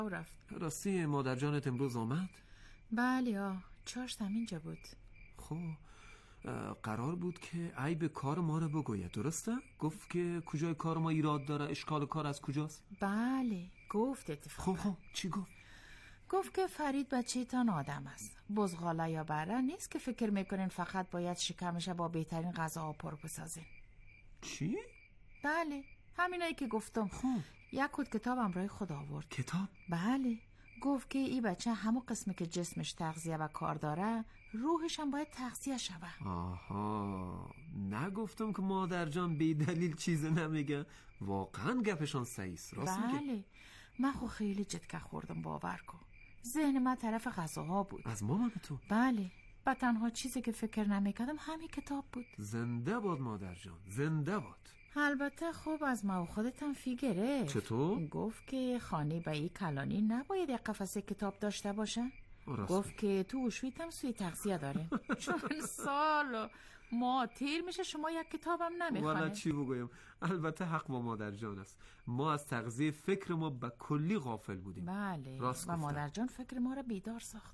رفت. راستی مادر جانت امروز آمد؟ بله چاشت همینجا بود. خب قرار بود که عیب کار ما رو بگوید، درسته؟ گفت که کجای کار ما ایراد داره، اشکال کار از کجاست؟ بله گفت اتفاقا. خب چی گفت؟ گفت که فرید بچه‌تان آدم است، بزغاله یا بره نیست که فکر میکنین فقط باید شکمش با بهترین غذاها پر بسازین. چی؟ بله همینایی که گفتم. خب یک کد کتاب امرای خود آورد. کتاب؟ بله گفت که این بچه همو قسمی که جسمش تغذیه و کار داره روحش هم باید تغذیه شوه. آها نگفتم که مادر جان بی دلیل چیز نمیگه. واقعا گپشان صحیح است. راست میگه. بله من خو خیلی جدکه خوردم، باور کن. ذهن من طرف غذاها بود. از مامان تو؟ بله و تنها چیزی که فکر نمیکردم همین کتاب بود. زنده باد مادر جان، زنده باد. البته خوب از ما و خودتم فیگره. چطور؟ گفت که خانه به این کلانی نباید یک قفسه کتاب داشته باشه. گفت که تو اوشویت هم سوی تغذیه داره. چون سال ما تیر میشه شما یک کتابم نمیخونه. والا چی بگویم، البته حق با مادر جان است. ما از تغذیه فکر ما به کلی غافل بودیم. بله راست و مادر جان فکر ما را بیدار ساخت.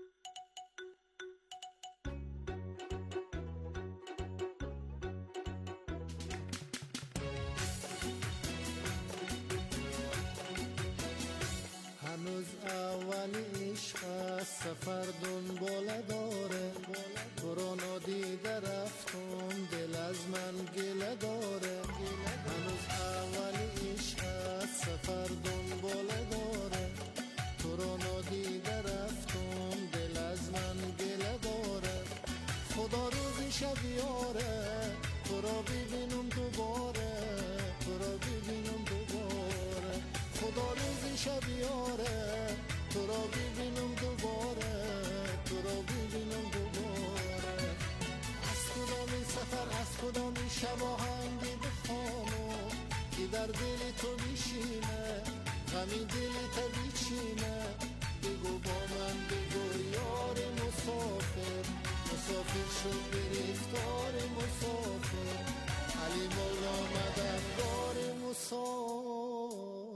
هنوز اول عشق سفر دنباله داره، تو رو ندیده رفتم دل از من گله داره. هنوز اول عشق سفر دنباله داره، تو رو ندیده رفتم دل از من گله داره. خدا روزی شب یاره تو رو ببینم دوباره، تو رو ببینم دوباره. خدا روزی شب یاره تو رو ببینم دوباره، تو رو ببینم دوباره. از کدام این سفر از کدام این شب آهنگی بخوانم که در دل تو بیشینه، غمی دل تو بیچینه. بگو با من بگو یار مسافر، مسافر شد گرفتار مسافر. علی مولا مددگار مسافر.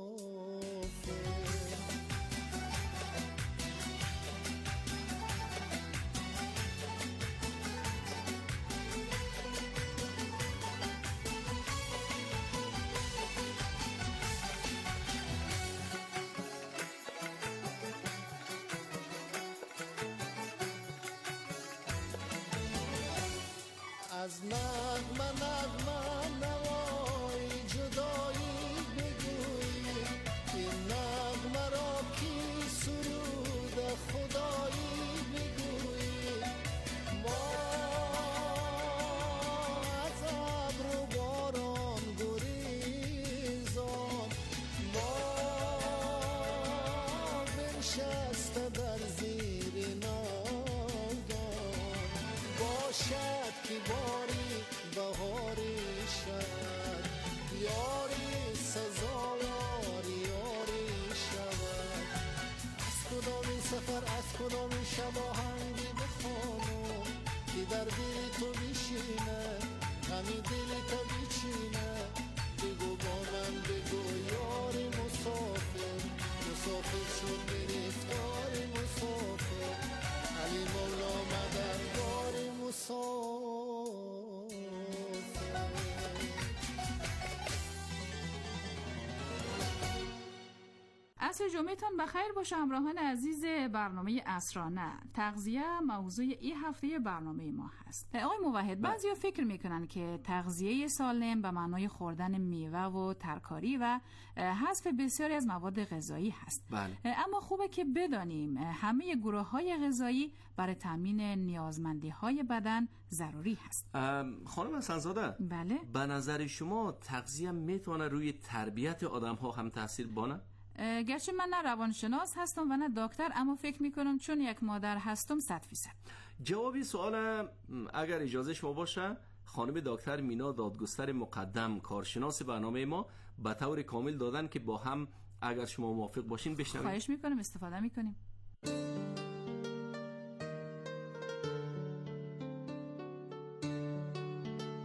از نغمه نغمه نوای جدایی بگویی، این نغمه را کی سرود خدایی بگویی. ما از ابر و باران گریزان، ما بنشسته در زیر ناودان. باشد که باری بهاری شد، یاری سزاوار یاری شود. از کدام این سفر از کدام این شب آهنگی بخوانم که در دل تو بیشینه، غمی دل تو بیچینه. بگو با من بگو یاری مسافر، مسافر شد گرفتار مسافر. علی مولا مددگار مسافر. عصر جمعتان بخیر باشه همراهان عزیز برنامه عصرانه. تغذیه موضوع این هفته برنامه ما هست. آقای موحد، بعضیا فکر میکنن که تغذیه سالم به معنای خوردن میوه و ترکاری و حذف بسیاری از مواد غذایی هست. بله. اما خوبه که بدانیم همه گروه‌های غذایی برای تامین نیازمندی‌های بدن ضروری هست. خانم حسن‌زاده، بله. به نظر شما تغذیه میتونه روی تربیت آدم‌ها هم تاثیر بانه؟ گرچه من نه روانشناس هستم و نه دکتر، اما فکر میکنم چون یک مادر هستم 100%. جوابی سوال اگر اجازه شما باشه، خانم دکتر مینا دادگستر مقدم کارشناس برنامه ما به طور کامل دادن که با هم اگر شما موافق باشین بشنویم. خواهش میکنم، استفاده میکنیم.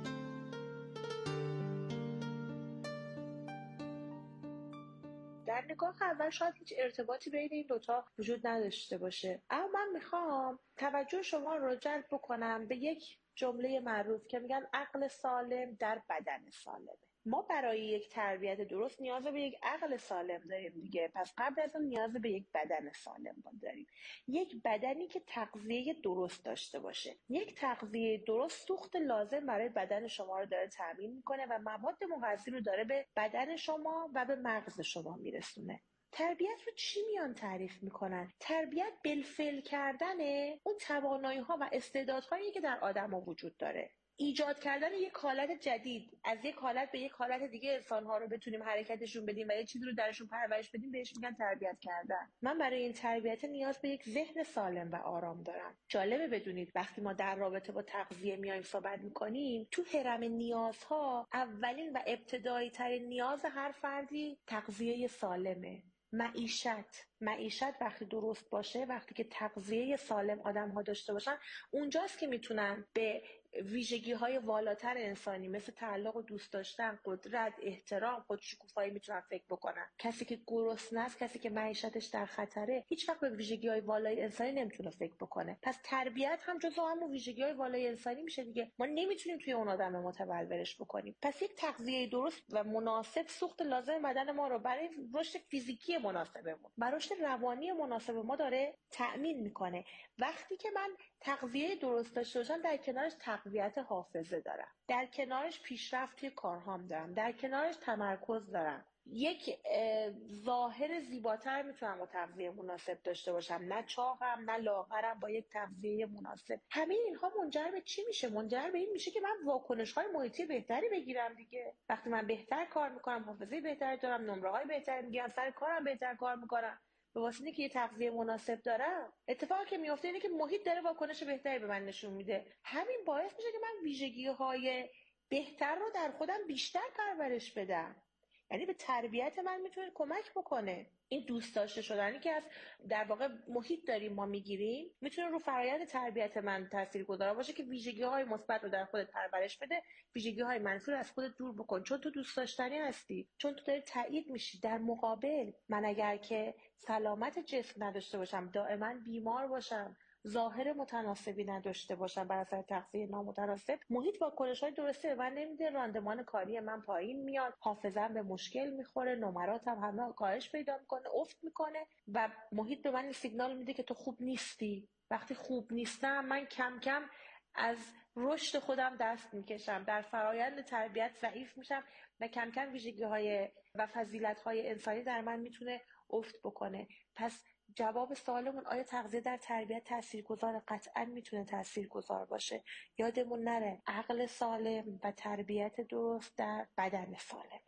در نگاه اول شاید هیچ ارتباطی بین این دوتا وجود نداشته باشه، اما من میخوام توجه شما رو جلب بکنم به یک جمله معروف که میگن عقل سالم در بدن سالمه. ما برای یک تربیت درست نیاز به یک عقل سالم داریم دیگه، پس قبل از اون نیاز به یک بدن سالم داریم، یک بدنی که تغذیه درست داشته باشه. یک تغذیه درست سوخت لازم برای بدن شما رو داره تامین میکنه و مواد مغذی رو داره به بدن شما و به مغز شما میرسونه. تربیت رو چی میان تعریف میکنن؟ تربیت بالفعل کردنه اون توانایی ها و استعدادهایی که در آدم ها وجود داره، ایجاد کردن یک حالت جدید، از یک حالت به یک حالت دیگه انسان‌ها رو بتونیم حرکتشون بدیم و یه چیزی رو درشون پرورش بدیم، بهش میگن تربیت کردن. من برای این تربیت نیاز به یک ذهن سالم و آرام دارم. جالبه بدونید وقتی ما در رابطه با تغذیه میایم صحبت میکنیم، تو هرم نیازها اولین و ابتدایی ترین نیاز هر فردی تغذیه سالمه. معیشت وقتی درست باشه، وقتی که تغذیه سالم آدم ها داشته باشن، اونجاست که میتونن به ویژگی های والاتر انسانی مثل تعلق و دوست داشتن، قدرت، احترام، خودشکوفایی میتونن فکر بکنن. کسی که گرسنه است، کسی که معیشتش در خطره، هیچ وقت به ویژگی های والای انسانی نمیتونه فکر بکنه. پس تربیت هم جزو همون ویژگی های والای انسانی میشه دیگه. ما نمیتونیم توی اون آدم متولدش بکنیم. پس یک تغذیه درست و مناسب سوخت لازم بدن ما رو برای رشد فیزیکی مناسبمون، برای رشد روانی مناسب ما داره تأمین میکنه. وقتی که من تغذیه درست داشته باشم، در کنارش تقویت حافظه دارم، در کنارش پیشرفت توی کارهام دارم، در کنارش تمرکز دارم، یک ظاهر زیباتر میتونم با تغذیه مناسب داشته باشم، نه چاقم نه لاغرم، با یک تغذیه مناسب. همه اینها منجر به چی میشه؟ منجر به این میشه که من واکنش‌های محیطی بهتری بگیرم دیگه. وقتی من بهتر کار میکنم، حافظه بهتری دارم، نمره‌های بهتری میگیرم، سر کارم بهتر کار میکنم، به واسطه که یه تغذیه مناسب دارم. اتفاقی که میفته اینه که محیط داره واکنش بهتری به من نشون میده. همین باعث میشه که من ویژگی‌های بهتر رو در خودم بیشتر پرورش بدم. یعنی به تربیت من میتونه کمک بکنه. این دوست داشته شدنی که از در واقع محیط داریم ما میگیریم، میتونه رو فرآیند تربیت من تاثیرگذار باشه که ویژگی‌های مثبت رو در خودت پرورش بده، ویژگی‌های منفی رو از خودت دور بکن، چون تو دوست داشتنی هستی، چون تو داری تایید میشی. در مقابل من اگر که سلامت جسم نداشته باشم، دائما بیمار باشم، ظاهر متناسبی نداشته باشم بر اثر تغذیه نامتناسب، محیط واکنش‌های درستی به من نمیده، راندمان کاری من پایین میاد، حافظه‌ام به مشکل میخوره، نمراتم همه کاهش پیدا میکنه، افت میکنه و محیط به من سیگنال میده که تو خوب نیستی. وقتی خوب نیستم، من کم کم از رشد خودم دست میکشم، در فرایند تربیت ضعیف میشم و کم کم ویژگی‌های و فضیلت‌های انسانی در من میتونه افت بکنه. پس جواب سوالمون آیا تغذیه در تربیت تاثیرگذار؟ قطعاً میتونه تاثیرگذار باشه. یادمون نره عقل سالم و تربیت درست در بدن سالمه.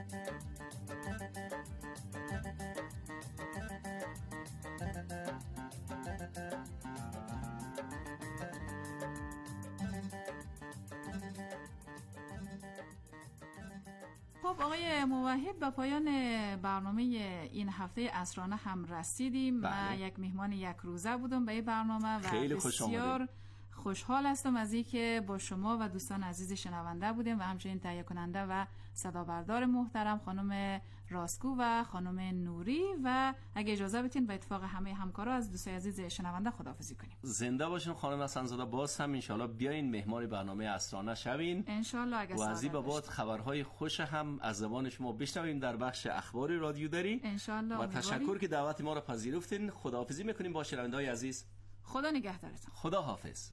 خب آقای موحد، به پایان برنامه این هفته عصرانه هم رسیدیم. من یک مهمان یک روزه بودم به این برنامه و خیلی بسیار خوشحال هستم از اینکه با شما و دوستان عزیز شنونده بودیم و همچنین تهیه کننده و صدابردار محترم خانم راسکو و خانم نوری. و اگه اجازه بدین به اتفاق همه همکارا از دوستای عزیز شنونده خداحافظی کنیم. زنده باشین خانم حسن‌زاده، باز هم انشالله بیاین مهمان برنامه عصرانه شوین انشالله. اگه و از این به بعد خبرهای خوش هم از زبان شما بشنویم در بخش اخبار رادیو داری انشالله. و تشکر که دعوت ما را پذیرفتین. خداحافظی میکنیم با شنونده‌های عزیز. خدا نگهدارتون. خدا حافظ.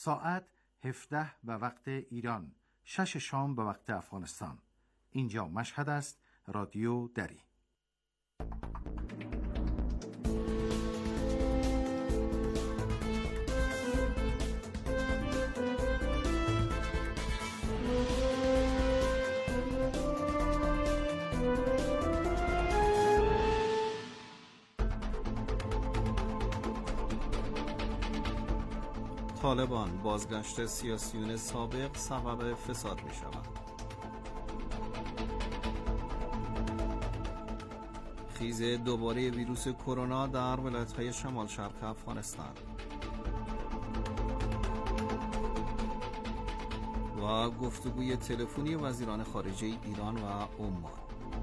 ساعت 17 به وقت ایران، 6 شام به وقت افغانستان. اینجا مشهد است، رادیو دری. طالبان بازگشت سیاسیون سابق سبب فساد می شود. خیز دوباره ویروس کرونا در ولایت‌های شمال شرق افغانستان و گفتگوی تلفنی وزیران خارجه ایران و عمان.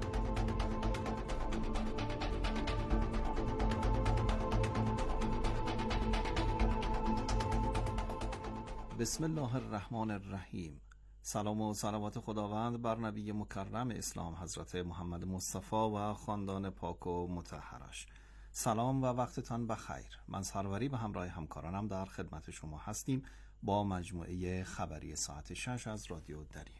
بسم الله الرحمن الرحیم. سلام و صلوات خداوند بر نبی مکرم اسلام حضرت محمد مصطفی و خاندان پاک و مطهرش. سلام و وقتتان بخیر. من سروری به همراه همکارانم در خدمت شما هستیم با مجموعه خبری ساعت 6 از رادیو دری.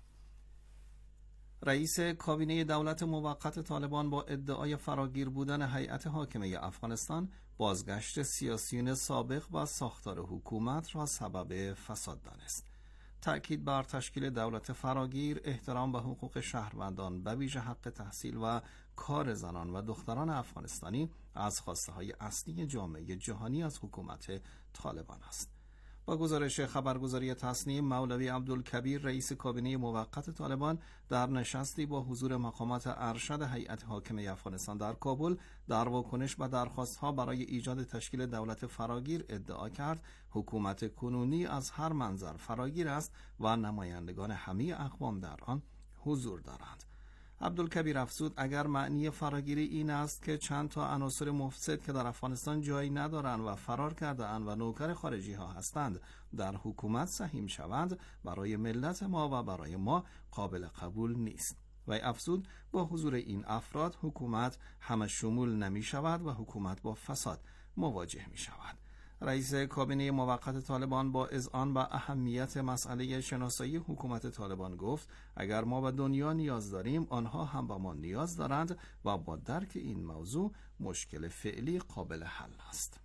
رئیس کابینه دولت موقت طالبان با ادعای فراگیر بودن هیئت حاکمه افغانستان بازگشت سیاسیون سابق و ساختار حکومت را سبب فساد دانست. تأکید بر تشکیل دولت فراگیر، احترام به حقوق شهروندان به ویژه حق تحصیل و کار زنان و دختران افغانستانی از خواسته‌های اصلی جامعه جهانی از حکومت طالبان است. با گزارش خبرگزاری تصنیم، مولوی عبدالکبیر رئیس کابینه موقت طالبان در نشستی با حضور مقامات ارشد هیئت حاکمه افغانستان در کابل در واکنش به درخواست‌ها برای ایجاد تشکیل دولت فراگیر ادعا کرد حکومت کنونی از هر منظر فراگیر است و نمایندگان همه اقوام در آن حضور دارند. عبدالکبیر افزود اگر معنی فراگیری این است که چند تا عناصر مفسد که در افغانستان جایی ندارند و فرار کرده‌اند و نوکر خارجی ها هستند در حکومت سهیم شوند، برای ملت ما و برای ما قابل قبول نیست. و افزود با حضور این افراد حکومت همه شمول نمی شود و حکومت با فساد مواجه می شود. رئیس کابینه موقت طالبان با اذعان به اهمیت مسئله شناسایی حکومت طالبان گفت اگر ما به دنیا نیاز داریم آنها هم به ما نیاز دارند و با درک این موضوع مشکل فعلی قابل حل است.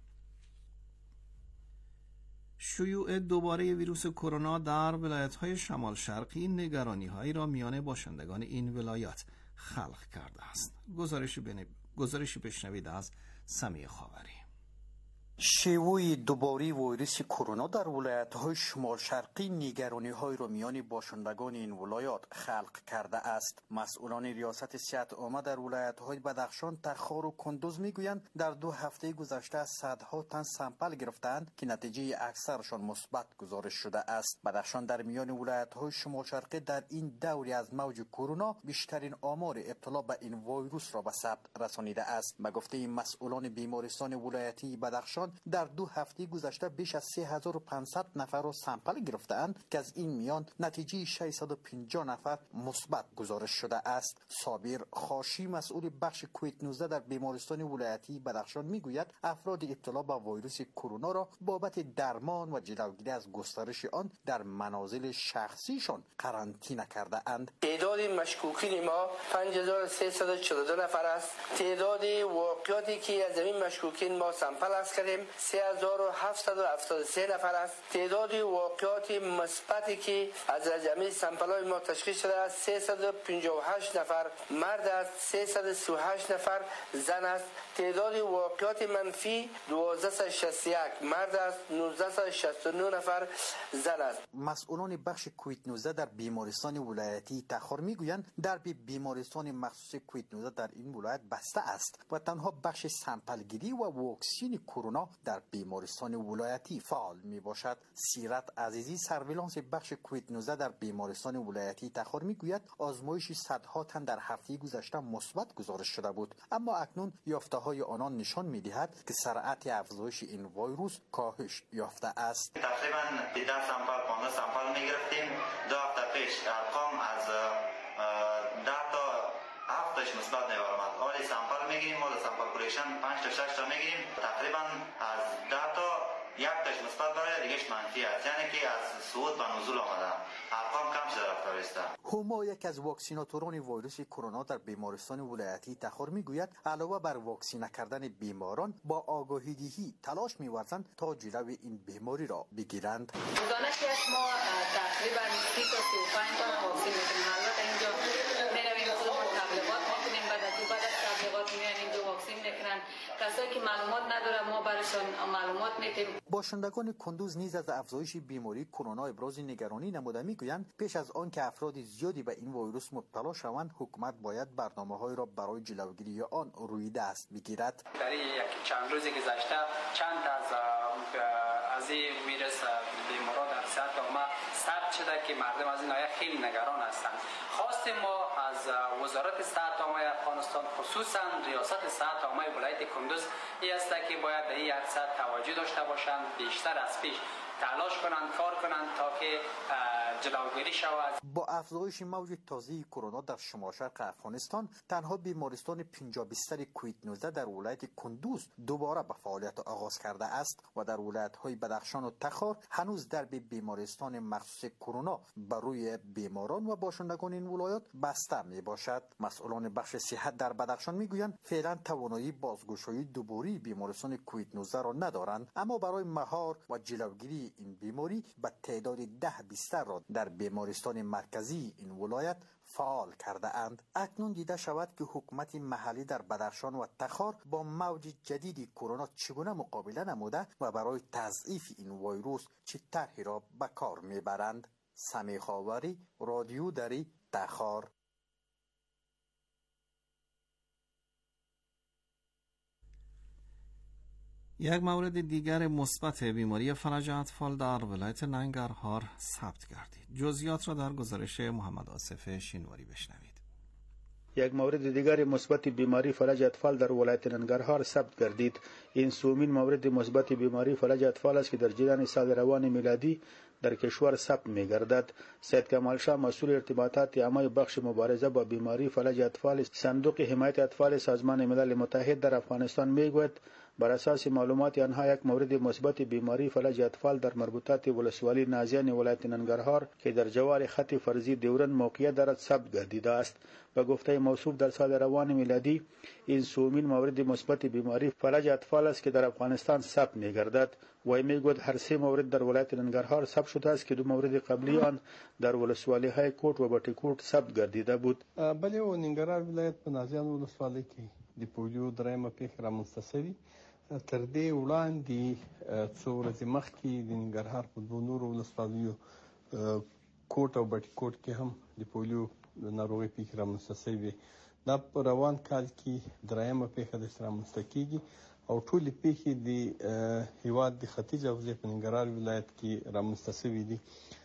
شیوع دوباره ویروس کرونا در ولایت‌های شمال شرقی نگرانی‌هایی را میان باشندگان این ولایات خلق کرده است. گزارشی بشنوید از سمیع خاوری. شیوع دوباره ویروس کرونا در ولایت‌های شمال شرقی نگرانی‌های را میان باشندگان این ولایات خلق کرده است. مسئولان ریاست صحت عامه در ولایت‌های بدخشان، تخار و کندوز میگویند در 2 هفته گذشته صدها تن سامپل گرفتند که نتیجه اکثرشان مثبت گزارش شده است. بدخشان در میان ولایت‌های شمال شرقی در این دوری از موج کرونا بیشترین آمار ابتلا به این ویروس را به ثبت رسانیده است. به گفته مسئولان بیمارستان ولایتی بدخشان در 2 هفته گذشته بیش از 3500 نفر را سامپل گرفتند که از این میان نتیجه 650 نفر مثبت گزارش شده است. صابر خاشی مسئول بخش کووید 19 در بیمارستان ولایتی بدخشان میگوید افراد ابتلا به ویروس کرونا را بابت درمان و جلوگیری از گسترش آن در منازل شخصیشان قرنطینه کرده اند. تعداد مشکوکین ما 5342 نفر است. تعداد واقعاتی که از این مشکوکین ما سامپل است کردیم 3773 نفر است. تعداد واقعات مثبتی که از جمعی سامپل‌های ما تشخیص شده است 358 نفر مرد است، 338 نفر زن است. تعداد واقعات منفی 1261 مرد است، 1969 نفر زن است. مسئولان بخش کووید 19 در بیمارستان ولایتی تخار میگویند درب بیمارستان مخصوص کووید 19 در این ولایت بسته است و تنها بخش سامپلگیری و واکسین کرونا در بیمارستان ولایتی فعال می باشد. سیرت عزیزی سرویلانس بخش کووید 19 در بیمارستان ولایتی تخار میگوید آزمایش صدها تن در هفته گذشته مثبت گزارش شده بود، اما اکنون یافته های آنان نشان می دهد که سرعت افزایش این ویروس کاهش یافته است. تقریبا 10 سامپل 15 سامپل می گرفتیم. 2 هفته پیش ارقام از 10 تا 7 تاش مثبت نیامد. حالی سامپل میگیریم، مال سامپل کلکشن 5 تا 6 تا میگیریم. تقریبا از 10 تا یک تاش مثبت برای دیگهش منفی است، یعنی که از صعود به نزول آمده، ارقام کم شده رفته. هما یک از واکسیناتوران ویروس کرونا در بیمارستان ولایتی تخار میگوید علاوه بر واکسینه کردن بیماران با آگاهی دهی تلاش می‌ورزند تا جلوی این بیماری را بگیرند. روزانه که ما تقریبا 30 تا 35 تا واکسین می‌کنیم. البته اینجا می‌رویم خودمون تبلیغات می‌کنیم، بعد از تبلیغات می‌آییم دو واکسین می‌کنن. کسایی که معلومات نداره ما براشون معلومات میدیم. باشندگان کندوز نیز از افزایش بیماری کرونا ابراز نگرانی نموده میگویند پیش از آن که افراد زیادی به این ویروس مبتلا شوند حکومت باید برنامه‌های را برای جلوگیری آن روی دست بگیرد. در یک چند روزی گذشته چند از این ویروس بیماران در صحت عامه ثبت شده که مردم از این ناحیه خیلی نگران هستند. خواست ما از وزارت صحت عامه افغانستان خصوصا ریاست صحت عامه ولایت کندوز این است که باید به این سطح توجه داشته باشند، بیشتر از پیش تلاش کنند، کار کنند تا که جلوگیری شود. با افزایش موج تازه کرونا در شمال شرق افغانستان تنها بیمارستان 50 بستر کووید 19 در ولایت کندوز دوباره به فعالیت آغاز کرده است و در ولایت‌های بدخشان و تخار هنوز درب بیمارستان مخصوص کرونا بر روی بیماران و باشندگان این ولایات بسته می باشد. مسئولان بخش صحت در بدخشان میگویند فعلا توانایی بازگشایی دوباره بیمارستان کووید 19 را ندارند، اما برای مهار و جلوگیری این بیماری به تعداد 10 بستر را در بیمارستان مرکزی این ولایت فعال کرده اند. اکنون دیده شود که حکومت محلی در بدخشان و تخار با موج جدید کرونا چگونه مقابله نموده و برای تضعیف این ویروس چه طرحی را به کار میبرند. سمیع خاوری، رادیو دری، تخار. یک مورد دیگر مثبت بیماری فلج اطفال در ولایت ننگرهار ثبت گردید. جزئیات را در گزارش محمد آصف شینواری بشنوید. یک مورد دیگر مثبت بیماری فلج اطفال در ولایت ننگرهار ثبت گردید. این سومین مورد مثبت بیماری فلج اطفال است که در جریان سال روان میلادی در کشور ثبت می‌گردد. سید کمال شاه مسئول ارتباطات عامه بخش مبارزه با بیماری فلج اطفال صندوق حمایت اطفال سازمان ملل متحد در افغانستان میگوید بر اساس معلومات آنها یک مورد مثبت بیماری فلج اطفال در مربوطات ولسوالی نازیان ولایت ننگرهار که در جوار خط فرضی دیورن موقعیت دارد ثبت گردیده است. به گفته موصوف در سال روان میلادی این سومین مورد مثبت بیماری فلج اطفال است که در افغانستان ثبت می‌گردد. وی میگوید هر سه مورد در ولایت ننگرهار ثبت شده است که دو مورد قبلی آن در ولسوالی های کوٹ و بټی کوټ ثبت گردیده بود. بلې و ننګرهار ولایت په نازیان ولسوالۍ کې د پولیو درېیمه پیښه رامنځته شوې. تر دې وړاندې څو ورځې مخکې د ننګرهار په دوو نورو ولسوالیو کوټ او بټي کوټ کې هم د پولیو ناروغۍ پیښې رامنځته شوې. دا په روان کال کې درېیمه پیښه د رامنځته کیږي او ټولې پیښې د هیواد د ختیځ حوزې په ننګرهار ولایت کې رامنځته شوې دي.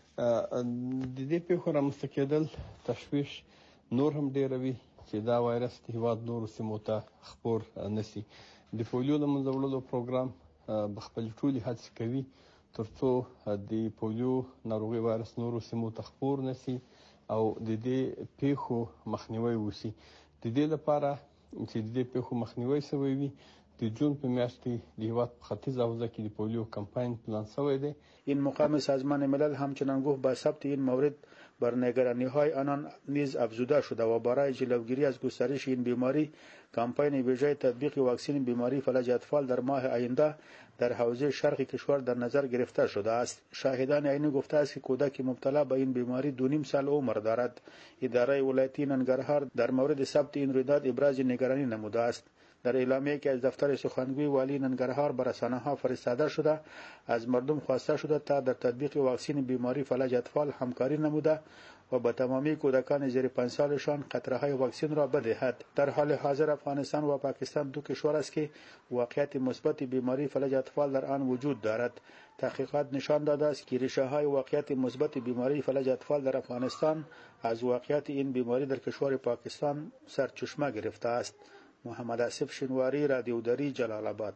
د دې پیښو رامنځته کېدل تشویش نور هم ډېروي چې دا وایرس د هیواد نورو سیمو ته خپور نشي. د پولیو د منځه وړلو پروګرام به خپلې ټولې هڅې کوي تر څو د پولیو ناروغي وایرس نورو سیمو ته خپور نشي او د دې پیښو مخنیوی وشي. د دې لپاره چې د دې پیښو مخنیوی شوی وي د جون په میاشت کې د هیواد په ختیځ حوزه کې د پولیو کمپاین پلان شوی دی. این مقام سازمان ملل همچنان گفت با ثبت این مورد بر نگرانی‌های آنان نیز افزوده شده و برای جلوگیری از گسترش این بیماری کمپاین ویژه تطبیق واکسن بیماری فلج اطفال در ماه آینده در حوزه شرق کشور در نظر گرفته شده است. شاهدان عینی گفته است که کودک مبتلا به این بیماری 2.5 سال عمر دارد. اداره ولایتی ننگرهار در مورد ثبت این رویداد ابراز نگرانی نموده است. در اعلامیه که از دفتر سخنگوی والی ننگرهار بر رسانه‌ها فرستاده شده از مردم خواسته شده تا در تطبیق واکسن بیماری فلج اطفال همکاری نموده و به تمامی کودکان زیر 5 سالشان قطره‌های واکسن را بدهد. در حال حاضر افغانستان و پاکستان دو کشور است که واقعیت مثبت بیماری فلج اطفال در آن وجود دارد. تحقیقات نشان داده است که ریشه‌های واقعیت مثبت بیماری فلج اطفال در افغانستان از واقعیت این بیماری در کشور پاکستان سرچشمه گرفته است. محمد آصف شینواری، رادیو دری، جلال آباد.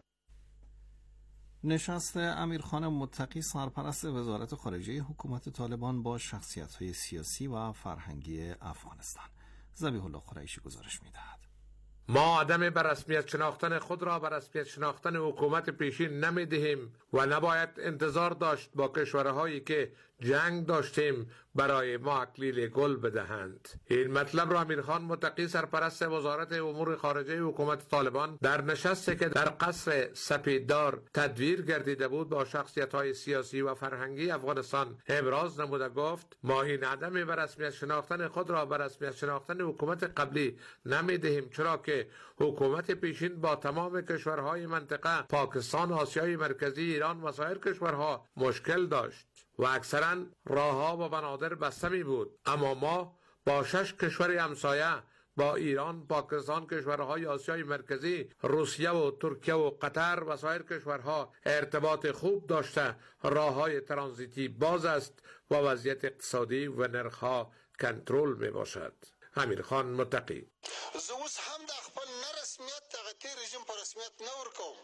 نشست امیرخان متقی سرپرست وزارت خارجه حکومت طالبان با شخصیت‌های سیاسی و فرهنگی افغانستان. ذبیح الله قریشی گزارش می‌دهد. ما عدم به رسمیت شناختن خود را به رسمیت شناختن حکومت پیشین نمیدهیم و نباید انتظار داشت با کشورهایی که جنگ داشتیم برای ما اکلیل گل بدهند. این مطلب را امیرخان متقی سرپرست وزارت امور خارجه حکومت طالبان در نشستی که در قصر سپیددار تدویر گردیده بود با شخصیت‌های سیاسی و فرهنگی افغانستان ابراز نموده گفت ما این عدم به رسمیت شناختن خود را به رسمیت شناختن حکومت قبلی نمیدهیم، چرا که حکومت پیشین با تمام کشورهای منطقه، پاکستان، آسیای مرکزی، ایران و سایر کشورها مشکل داشت و اکثرا راهها و بنادر بسته می بود. اما ما با 6 کشور همسایه، با ایران، پاکستان، کشورهای آسیای مرکزی، روسیه و ترکیه و قطر و سایر کشورها ارتباط خوب داشته راههای ترانزیتی باز است و وضعیت اقتصادی و نرخها کنترل می باشد. امیرخان متقی: زوس هم د خپل نرسمیت دغه تیر رژیم په رسمیت نه ورکوم.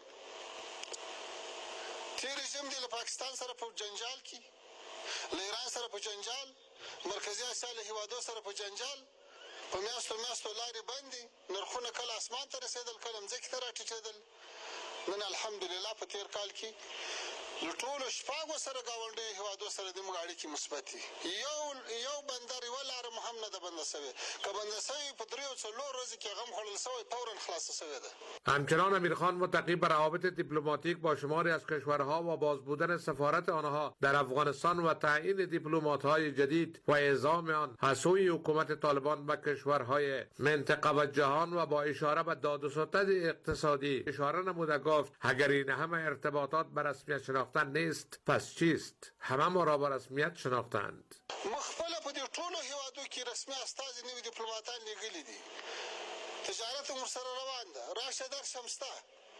تیر رژیم دی له پاکستان سره په جنجال کې، له ایران سره په جنجال، مرکزی اسیا له هیوادو سره په جنجال، په میاشتو لارې بندي، نرخونه کله اسمان ته رسېدل، کله مځکې ته راټیټېدل. نن الحمدلله په تیر کال کې له ټولو شپږو سره ګاونډیو هیوادو سره د موږ اړیکې مثبت دي. یو بندر یوه لاره مو هم نه ده بنده سوې، که بنده سوې په 3-4 ورځې کې غم خوړل سوی فورا خلاصه سوې ده. همچنان امیرخان متقی بر روابط دیپلماتیک با شماری از کشورها و باز بودن سفارت آنها در افغانستان و تعیین دیپلمات‌های جدید و اعزام آن حسوی حکومت طالبان به کشورهای منطقه و جهان و با اشاره به داد و ستد اقتصادی اشاره نموده گفت اگر این همه ارتباطات به رسمیت شناختن نیست پس چیست؟ همه ما را به رسمیت شناختند. مخفله په دې ټولو هیوادو کې رسمي استازي نوي دیپلوماتان لېږلي دي. تجارت هم ورسره روان ده، راشه درشه هم شته.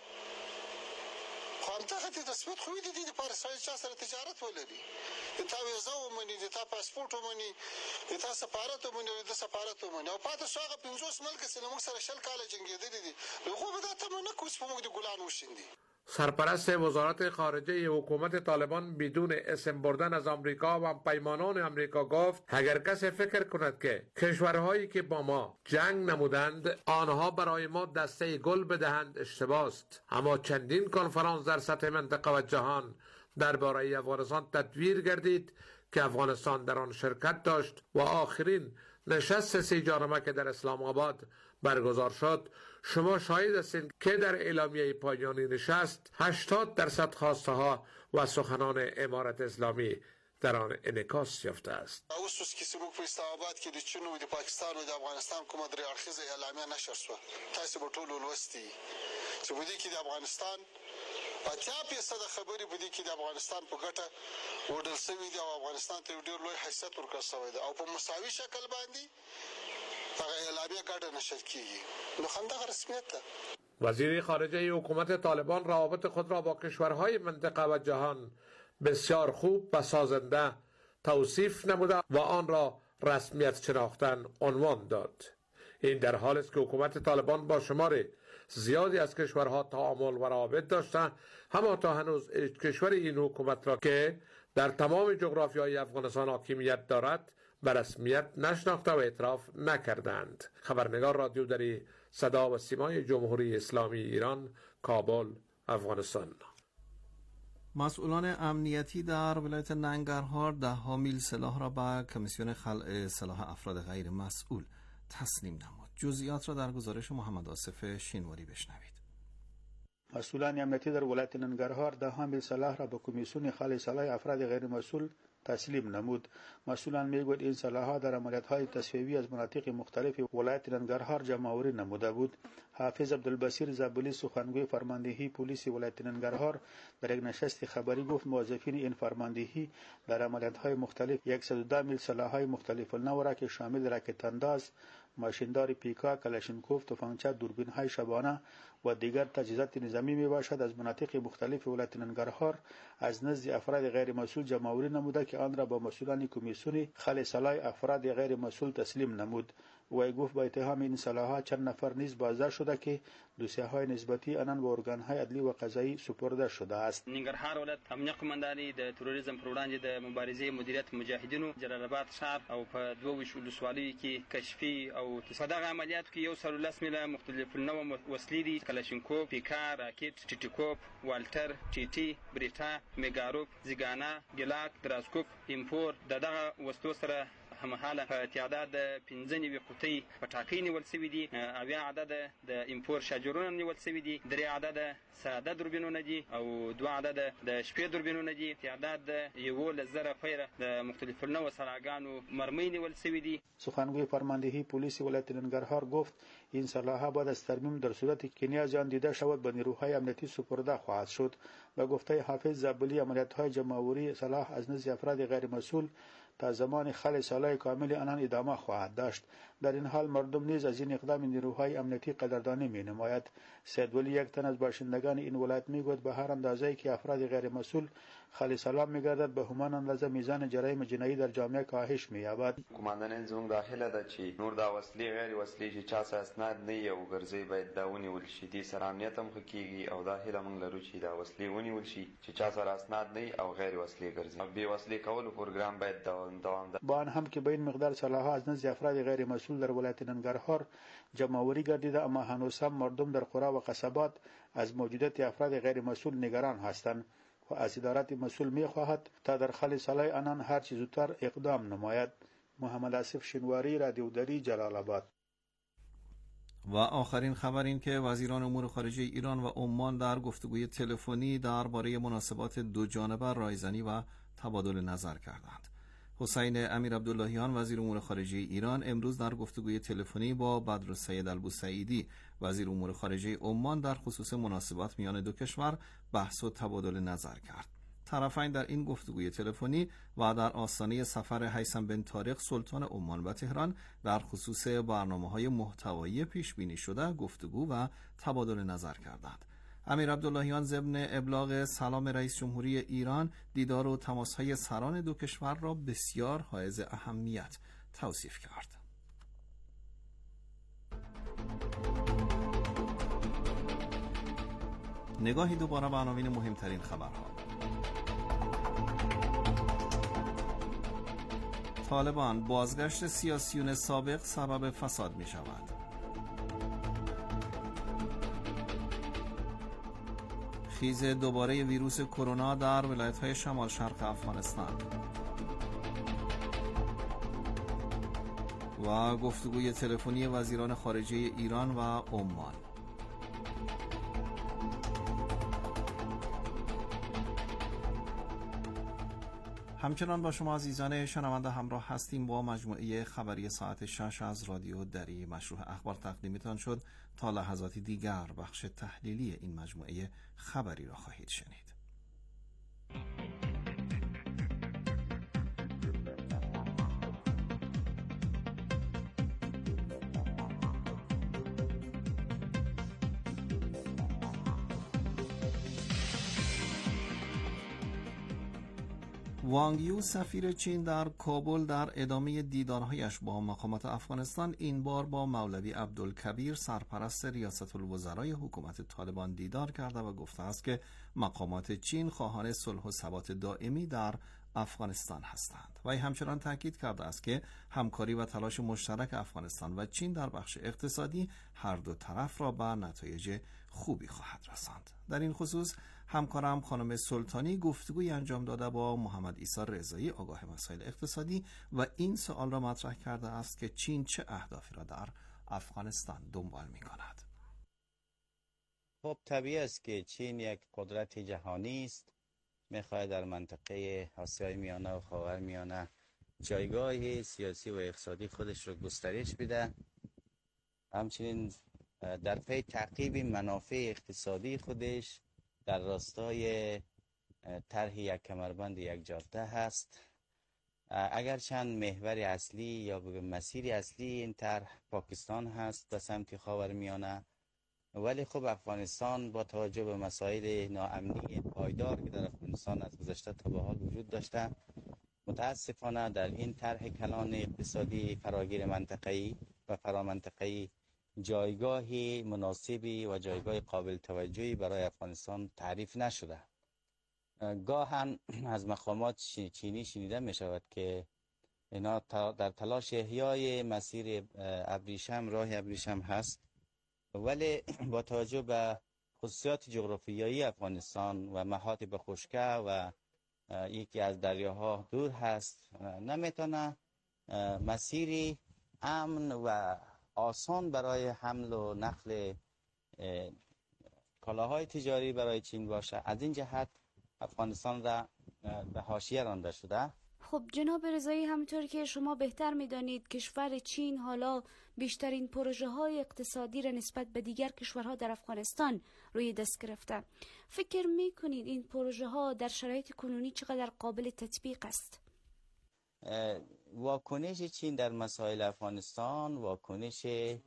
خو همدغه د رسمیت خو یې د دې دپاره سړی چا سره تجارت ولري، د تا ویزه ومني، د تا پاسپورټ ومني، د تا سفارت ومني، د سفارت ومني، او پاته شو هغه 50 ملکه چې له موږ سره 20 کاله جنګېدلي دي، له هغو به دا تمه نه کوو چې په موږ د ګلان وشیندي. سرپرست وزارت خارجه حکومت طالبان بدون اسم بردن از آمریکا و پیمانان آمریکا گفت اگر کسی فکر کند که کشورهایی که با ما جنگ نمودند آنها برای ما دسته گل بدهند اشتباه است. اما چندین کنفرانس در سطح منطقه و جهان درباره افغانستان تدویر گردید که افغانستان در آن شرکت داشت و آخرین نشست 3 جانبه که در اسلام آباد برگزار شد شما شاهد هستید که در اعلامیه پایانی نشست 80% خواسته ها و سخنان امارت اسلامی در آن انعکاس یافته است. اوس کې سمو په اسلام آباد کې د چین او د پاکستان او د افغانستان کومه درې اړخیزه اعلامیه نشر شو. تاسو به ټول ولوستي چې په دې کې د افغانستان 80% خبرې په دې کې د افغانستان په ګټه وډل شوی دی او افغانستان ته ډېر لوی حیثیت ورکړل شوی دی او په مساوي شکل باندې وزیر خارجه حکومت طالبان روابط خود را با کشورهای منطقه و جهان بسیار خوب و سازنده توصیف نموده و آن را رسمیت شناختن عنوان داد. این در حال است که حکومت طالبان با شمار زیادی از کشورها تعامل و روابط داشته، اما تا هنوز کشور این حکومت را که در تمام جغرافیای افغانستان حاکمیت دارد به رسمیت نشناخته و اعتراف نکردند. خبرنگار رادیو دری صدا و سیمای جمهوری اسلامی ایران، کابل، افغانستان. مسئولان امنیتی در ولایت ننگرهار 10 میل سلاح را به کمیسیون خلع سلاح افراد غیر مسئول تسلیم نمود. جزئیات را در گزارش محمد آصف شینواری بشنوید. مسئولان امنیتی در ولایت ننگرهار 10 میل سلاح را به کمیسیون خلع سلاح افراد غیر مسئول تسلیم نمود. مسئولان میگوید این سلاح‌ها در عملیات‌های تصفیه‌ای از مناطق مختلف ولایت ننگرهار جمع‌آوری نموده بود. حافظ عبدالبصیر زابلی سخنگوی فرماندهی پلیس ولایت ننگرهار در یک نشست خبری گفت موظفین این فرماندهی در عملیات‌های مختلف 110 میل سلاح‌های مختلف النوع را که شامل راکت انداز، ماشیندار پیکا، کلاشینکوف، تفنگچه، دوربین‌های شبانه و دیگر تجهیزات نظامی میباشد از مناطق مختلف ولایت ننگرهار از نزد افراد غیر مسئول جمع‌آوری نموده که آن را با مسئولان کمیسیون خلع سلاح افراد غیر مسئول تسلیم نمود. وی گفت با اتهام این سلاح‌ها چند نفر نیز بازداشت شده که دوسیه‌های نسبتی آنان به ارگان‌های عدلی و قضایی سپرده شده است. ننګرهار ولایت امنیه قومندانۍ د تروریزم پر وړاندې د مبارزې مدیریت مجاهدینو جلال آباد ښار او په 22 ولسوالیو کې کشفي او په دغه عملیاتو کې 110 میله مختلف النوع وسلې دي، کلاشینکوف، پیکا، راکټ، ټیټیکوف، والټر، ټیټي، بریټا، میګاروف، زیګانا، ګلاک، دراسکوف، امپور دغه وسلو سره همحاله په تعداد 15 قوطۍ پټاکۍ نیول شوي دي، 80 عدد د امپور شاجورونه نیول شوي دي، 3 عدد ساده دوربینونه دي او 2 عدد د شپې دوربینونه دي، تعداد 11,000 پیره د مختلف النوع سلاح‌ګانو مرمۍ نیول شوي دي. سخنگوی فرماندهی پلیس ولایت ننگرهار گفت این سلاح‌ها بعد از ترمیم در صورتی که نیازی آن دیده شود به نیروهای امنیتی سپرده خواهد شد. به گفته حافظ زابلی عملیات‌های جمع‌آوری سلاح از نزد افراد غیر مسئول تا زمان خل سالای کامل آنان ادامه خواهد داشت. در این حال مردم نیز از این اقدام نیروهای امنیتی قدردانی می‌نماید. سید ولی یک تن از باشندگان این ولایت میگوید به هر اندازه‌ای که افراد غیر مسئول خل سلام می‌گردد به همان اندازه میزان جرایم جنایی در جامعه کاهش می‌یابد. قومندان زموږ داخله ده چې نور دا وسلې غیر وسلې چې چا سره اسناد نه یو ګرځي باید دا ونیول شي. دې سره امنیت هم ښه کیږي او دا هیله موږ لرو چې دا وسلې ونیول شي چې چا سره اسناد نه او غیر وسلې ګرځي. بې وسلې کولو پروګرام باید دوام با آن هم که به این مقدار سلاح‌ها از نزد افراد غیر مسئول در ولایت ننگرهار جمع‌آوری گردیده، اما هنوز هم مردم در قرا و قصبات از موجودیت افراد غیر مسئول نگران هستند و از ادارات مسئول می‌خواهد تا در خل سالای آنان هر چه زودتر اقدام نماید. محمد آصف شنواری، رادیو دری، جلال آباد. و آخرین خبر این که وزیران امور خارجه ایران و عمان در گفتگوی تلفنی درباره مناسبات دو جانبه رایزنی و تبادل نظر کردند. حسین امیر عبداللهیان وزیر امور خارجه ایران امروز در گفتگوی تلفنی با بدرالسید البوسعیدی وزیر امور خارجه عمان در خصوص مناسبات میان دو کشور بحث و تبادل نظر کرد. طرفین در این گفتگوی تلفنی و در آستانه سفر هیثم بن طارق سلطان عمان و تهران در خصوص برنامه‌های محتوایی پیش بینی شده گفتگو و تبادل نظر کردند. امیر عبداللهیان ضمن ابلاغ سلام رئیس جمهوری ایران دیدار و تماس‌های سران دو کشور را بسیار حائز اهمیت توصیف کرد. نگاهی دوباره به عناوین مهمترین خبرها. طالبان بازگشت سیاسیون سابق سبب فساد می شود. خیز دوباره ویروس کرونا در ولایت‌های شمال شرق افغانستان و گفتگوی تلفنی وزیران خارجه ایران و عمان. همچنان با شما عزیزان شنونده همراه هستیم. با مجموعه خبری ساعت 6 از رادیو دری مشروع اخبار تقدیمتان شد. تا لحظاتی دیگر بخش تحلیلی این مجموعه خبری را خواهید شنید. وانگ یو سفیر چین در کابل در ادامه دیدارهایش با مقامات افغانستان این بار با مولوی عبدالکبیر سرپرست ریاست الوزرای حکومت طالبان دیدار کرده و گفته است که مقامات چین خواهان صلح و ثبات دائمی در افغانستان هستند. و همچنان تاکید کرده است که همکاری و تلاش مشترک افغانستان و چین در بخش اقتصادی هر دو طرف را به نتایج خوبی خواهد رساند. در این خصوص همکارم خانم سلطانی گفتگوی انجام داده با محمد عیسی رضایی آگاه مسائل اقتصادی و این سوال را مطرح کرده است که چین چه اهدافی را در افغانستان دنبال می کند. خب طبیعی است که چین یک قدرت جهانی است، میخواهد در منطقه آسیای میانه و خاورمیانه جایگاه سیاسی و اقتصادی خودش را گسترش بده. همچنین در پی تعقیب منافع اقتصادی خودش در راستای طرح یک کمربند یک جاده هست. اگرچند محور اصلی یا مسیر اصلی این طرح پاکستان هست به سمت خاورمیانه، ولی خب افغانستان با توجه به مسائل ناامنی پایدار که در افغانستان از گذشته تا به حال وجود داشته، متاسفانه در این طرح کلان اقتصادی فراگیر منطقه‌ای و فرامنطقه‌ای جایگاهی مناسبی و جایگاه قابل توجهی برای افغانستان تعریف نشده. گاهن از مقامات چینی شنیده می شود که اینا در تلاش احیای مسیر ابریشم، راه ابریشم هست، ولی با توجه به خصوصیات جغرافیایی افغانستان و محاطب خشکه و یکی از دریاها دور هست، نمیتونه مسیری امن و آسان برای حمل و نقل کالاهای تجاری برای چین باشه. از این جهت افغانستان را به حاشیه رانده شده. خب جناب رضایی، همونطور که شما بهتر میدانید کشور چین حالا بیشترین پروژه های اقتصادی را نسبت به دیگر کشورها در افغانستان روی دست گرفته. فکر میکنید این پروژه ها در شرایط کنونی چقدر قابل تطبیق است؟ واکنش چین در مسائل افغانستان واکنش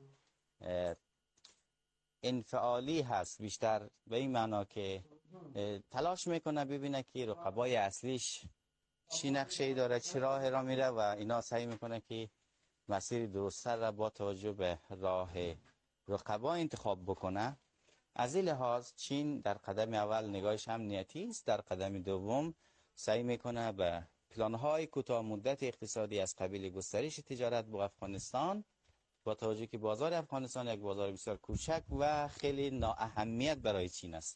انفعالی هست، بیشتر به این معنا که تلاش میکنه ببینه که رقبای اصلیش چی نقشه‌ای داره، چی راه را میره و اینا سعی میکنه که مسیر درست‌تر را با توجه به راه رقبا انتخاب بکنه. از این لحاظ چین در قدم اول نگاهش امنیتی است، در قدم دوم سعی میکنه به پلان‌های کوتاه مدت اقتصادی از قبیل گسترش تجارت با افغانستان، با توجه که بازار افغانستان یک بازار بسیار کوچک و خیلی نااهمیت برای چین است،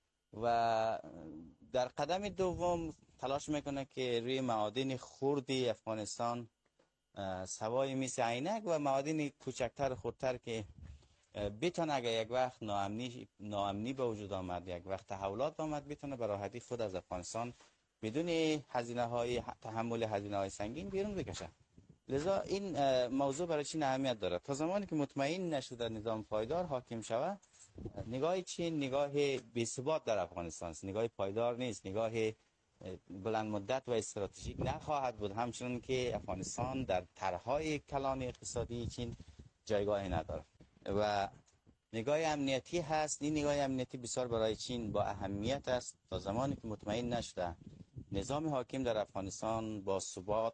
و در قدم دوم تلاش میکنه که روی معادن خردی افغانستان سوای مثل عینک و معادن کوچکتر خردتر که بتونه اگه یک وقت ناامنی به وجود آمد، یک وقت تحولات آمد، بتونه به راحتی خود از افغانستان بدون تحمل هزینه های سنگین بیرون بکشه. لذا این موضوع برای چین اهمیت داره. تا زمانی که مطمئن نشده نظام پایدار حاکم شود، نگاه چین نگاه بی‌ثبات در افغانستان است، نگاه پایدار نیست، نگاه بلند مدت و استراتژیک نخواهد بود، همچنان که افغانستان در طرح‌های کلان اقتصادی چین جایگاهی ندارد و نگاه امنیتی هست. این نگاه امنیتی بسیار برای چین با اهمیت است. تا زمانی که مطمئن نشده نظام حاکم در افغانستان با ثبات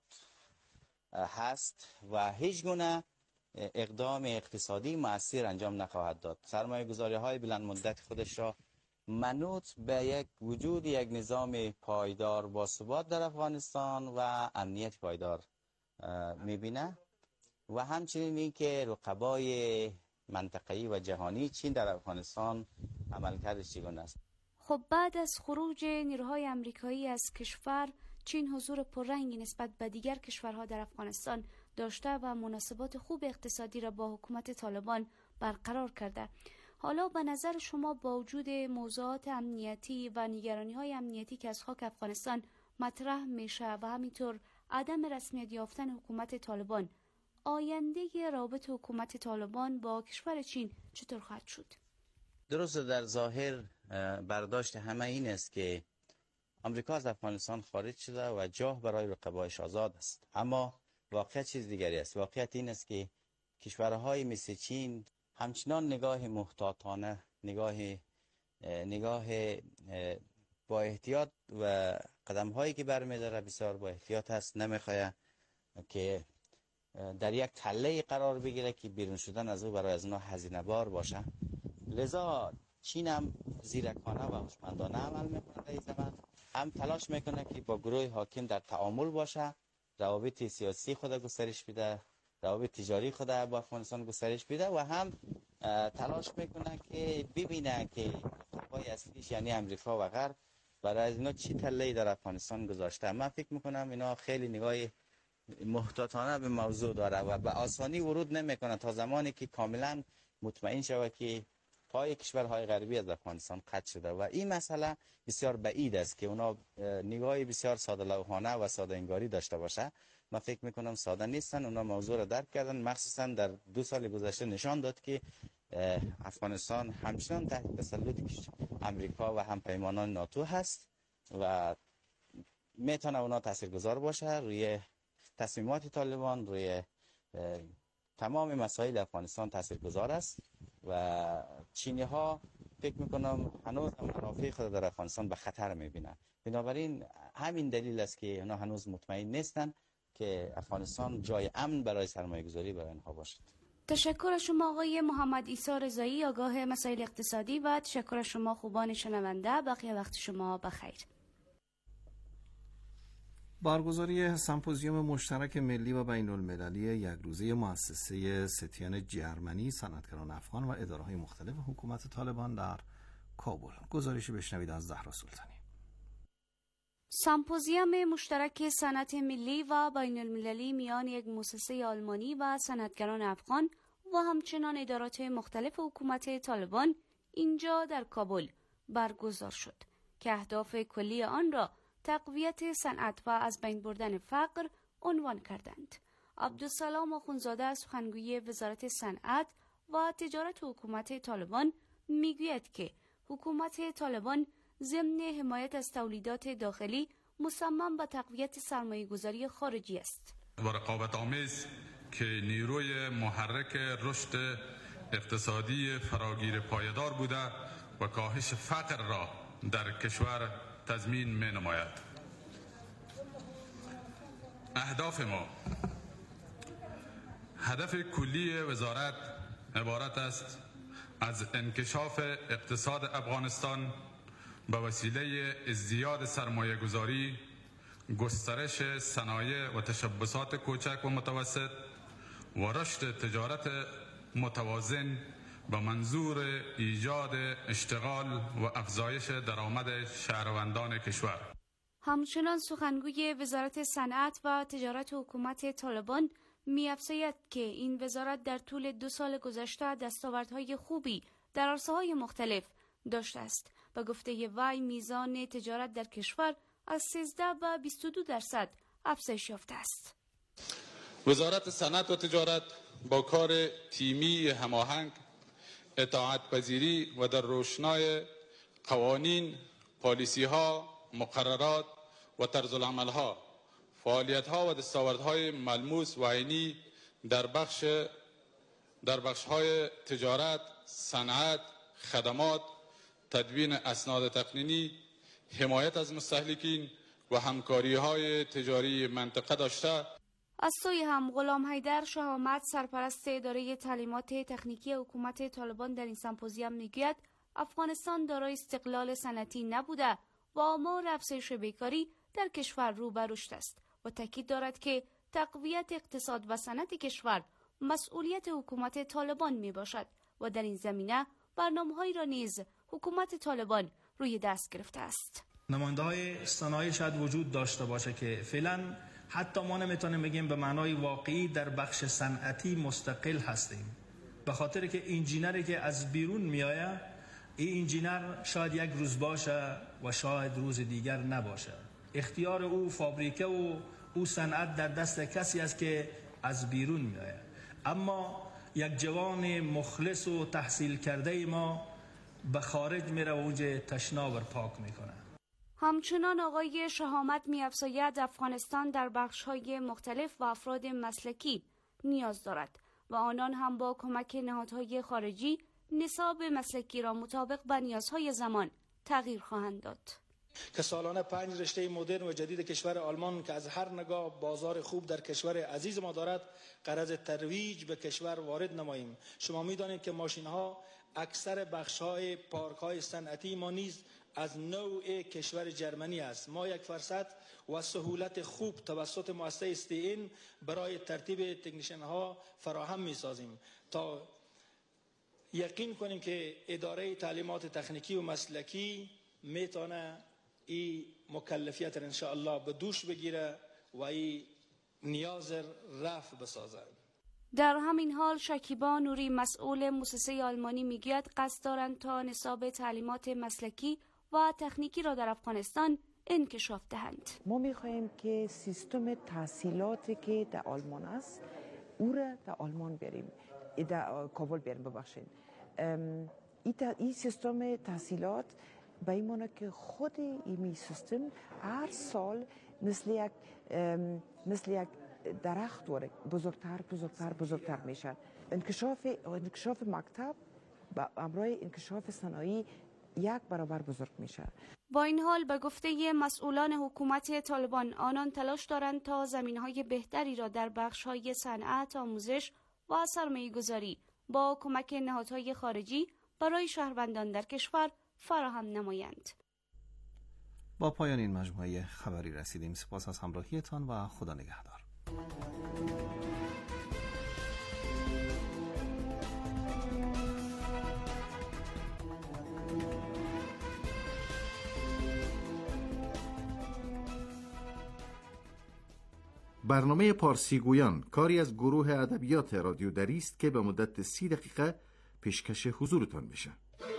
هست و هیچ گونه اقدام اقتصادی مؤثر انجام نخواهد داد. سرمایه گذاری های بلند مدت خودش را منوط به وجود یک نظام پایدار با ثبات در افغانستان و امنیت پایدار میبینه و همچنین این که رقبای منطقه‌ای و جهانی چین در افغانستان عملکردش چگونه است. خب بعد از خروج نیروهای آمریکایی از کشور، چین حضور پررنگی نسبت به دیگر کشورها در افغانستان داشته و مناسبات خوب اقتصادی را با حکومت طالبان برقرار کرده. حالا به نظر شما با وجود موضوعات امنیتی و نگرانی‌های امنیتی که از خاک افغانستان مطرح میشه و همینطور عدم رسمیت یافتن حکومت طالبان، آینده رابط حکومت طالبان با کشور چین چطور خواهد شد؟ درست در ظاهر برداشت همه این است که آمریکا از افغانستان خارج شده و جاه برای رقبایش آزاد است، اما واقعیت چیز دیگری است. واقعیت این است که کشورهای مثل چین همچنان نگاه محتاطانه، نگاه با احتیاط و قدم‌هایی که برمی‌داره بسیار با احتیاط است، نمی‌خواد که در یک تله قرار بگیره که بیرون شدن از او برای از اونها هزینه بار باشه. لذا چین هم زیرکانه و هوشمندانه عمل میکنه در این زمان، هم تلاش میکنه که با گروه حاکم در تعامل باشه، روابط سیاسی خود گسترش بده، روابط تجاری خود با افغانستان گسترش بده و هم تلاش میکنه که ببینه که رقبای اصلیش یعنی امریکا و غرب برای از اینا چی تله‌ای در افغانستان گذاشته. من فکر میکنم اینا خیلی نگاه محتاطانه به موضوع داره و به آسانی ورود نمیکنه تا زمانی که کاملا مطمئن شود که پای کشورهای غربی از افغانستان قطع شده و این مسئله بسیار بعید است که اونا نگاهی بسیار ساده لوحانه و ساده انگاری داشته باشه. من فکر میکنم ساده نیستن، اونا موضوع را درک کردن، مخصوصا در 2 سال گذشته نشان داد که افغانستان همچنان تحت تسلط امریکا و همپیمانان ناتو هست و میتونه اونا تاثیرگذار باشه روی تصمیمات طالبان، روی تمام مسائل افغانستان تاثیرگذار است و چینی ها فکر میکنم هنوز منافع خود در افغانستان به خطر میبینن. بنابراین همین دلیل است که اونا هنوز مطمئن نیستن که افغانستان جای امن برای سرمایه گذاری برای اینها باشد. تشکر شما آقای محمد عیسی رضایی، آگاه مسائل اقتصادی، و تشکر شما خوبان شنونده. بقیه وقت شما بخیر. برگزاری سمپوزیوم مشترک ملی و بین المللی یک روزه مؤسسه ستیان جرمنی، صنعتگران افغان و اداره‌های مختلف حکومت طالبان در کابل. گزارشی بشنوید از زهرا سلطانی. سمپوزیوم مشترک صنعت ملی و بین المللی میان یک مؤسسه آلمانی و صنعتگران افغان و همچنان ادارات مختلف حکومت طالبان اینجا در کابل برگزار شد که اهداف کلی آن را تقویت صنعت و از بین بردن فقر عنوان کردند. عبدالسلام آخونزاده، سخنگوی وزارت صنعت و تجارت حکومت طالبان، میگوید که حکومت طالبان ضمن حمایت از تولیدات داخلی مصمم به تقویت سرمایه‌گذاری خارجی است و رقابت آمیز که نیروی محرک رشد اقتصادی فراگیر پایدار بوده و کاهش فقر را در کشور تضمین می نماید. اهداف ما: هدف کلی وزارت عبارت است از انکشاف اقتصاد افغانستان به وسیله ازدیاد سرمایه گذاری، گسترش صنایع و تشبثات کوچک و متوسط و رشد تجارت متوازن به منظور ایجاد اشتغال و افزایش درآمد شهروندان کشور. همچنان سخنگوی وزارت صنعت و تجارت حکومت طالبان می‌افزاید که این وزارت در طول 2 سال گذشته دستاوردهای خوبی در عرصه‌های مختلف داشته است. به گفته وی میزان تجارت در کشور از 13 به 22% افزایش یافته است. وزارت صنعت و تجارت با کار تیمی هماهنگ، اطاعت پذیری و در روشنای قوانین، پالیسی‌ها، مقررات و طرز العمل‌ها، فعالیت‌ها و دستاوردهای ملموس و عینی در بخش‌های تجارت، صنعت، خدمات، تدوین اسناد تقنینی، حمایت از مستهلکین و همکاری‌های تجاری منطقه داشته. از سوی هم غلام حیدر شهامت، سرپرست اداره تعلیمات تکنیکی حکومت طالبان، در این سمپوزیوم میگوید افغانستان دارای استقلال صنعتی نبوده و آمار افزایش بیکاری در کشور رو به رشد است و تاکید دارد که تقویت اقتصاد و صنعت کشور مسئولیت حکومت طالبان می باشد و در این زمینه برنامه‌هایی را نیز حکومت طالبان روی دست گرفته است. نماینده‌های صنایع شاید وجود داشته باشه که فعلا حتی ما نمیتونیم بگیم به معنای واقعی در بخش صنعتی مستقل هستیم، به خاطر که انجینری که از بیرون میآید، این انجینر شاید یک روز باشه و شاید روز دیگر نباشه. اختیار او فابریکه و او صنعت در دست کسی است که از بیرون میآید. اما یک جوان مخلص و تحصیل کرده ما به خارج میره و اونجا تشناب پاک میکنه. همچنان آقای شهامت می‌افزاید افغانستان در بخش‌های مختلف و افراد مسلکی نیاز دارد و آنان هم با کمک نهادهای خارجی نصاب مسلکی را مطابق به نیازهای زمان تغییر خواهند داد. که سالانه 5 رشته مدرن و جدید کشور آلمان که از هر نگاه بازار خوب در کشور عزیز ما دارد، غرض ترویج به کشور وارد نماییم. شما می‌دانید که ماشین‌ها اکثر بخش‌های پارک‌های صنعتی ما نیز از نوع کشور جرمنی است. ما یک فرصت و سهولت خوب توسط مؤسسه STN برای ترتیب تکنیشن ها فراهم می سازیم تا یقین کنیم که اداره تعلیمات تکنیکی و مسلکی میتونه این مکلفیت را انشاءالله به دوش بگیره و این نیاز رفع بسازه. در همین حال شکیبا نوری، مسئول مؤسسه آلمانی، میگوید قصد دارند تا نصاب تعلیمات مسلکی و تکنیکی را در افغانستان انکشاف دهند. ما میخواهیم که سیستم تحصیلاتی که در آلمان است او را در آلمان بریم، در کابل بریم. ببخشید این سیستم تحصیلات به این معنی که خود این سیستم هر سال مثل یک درخت داره، بزرگتر میشن. انکشاف مکتب با همراه انکشاف صنایع 1 برابر بزرگ میشه. با این حال به گفته مسئولان حکومت طالبان، آنان تلاش دارند تا زمینهای بهتری را در بخش‌های صنعت، آموزش و سرمایه‌گذاری با کمک نهادهای خارجی برای شهروندان در کشور فراهم نمایند. با پایان این مجموعه خبری رسیدیم. سپاس از همراهیتان و خدا نگهدار. برنامه پارسی گویان کاری از گروه ادبیات رادیو دری است که به مدت 30 دقیقه پیشکش حضورتان میشه.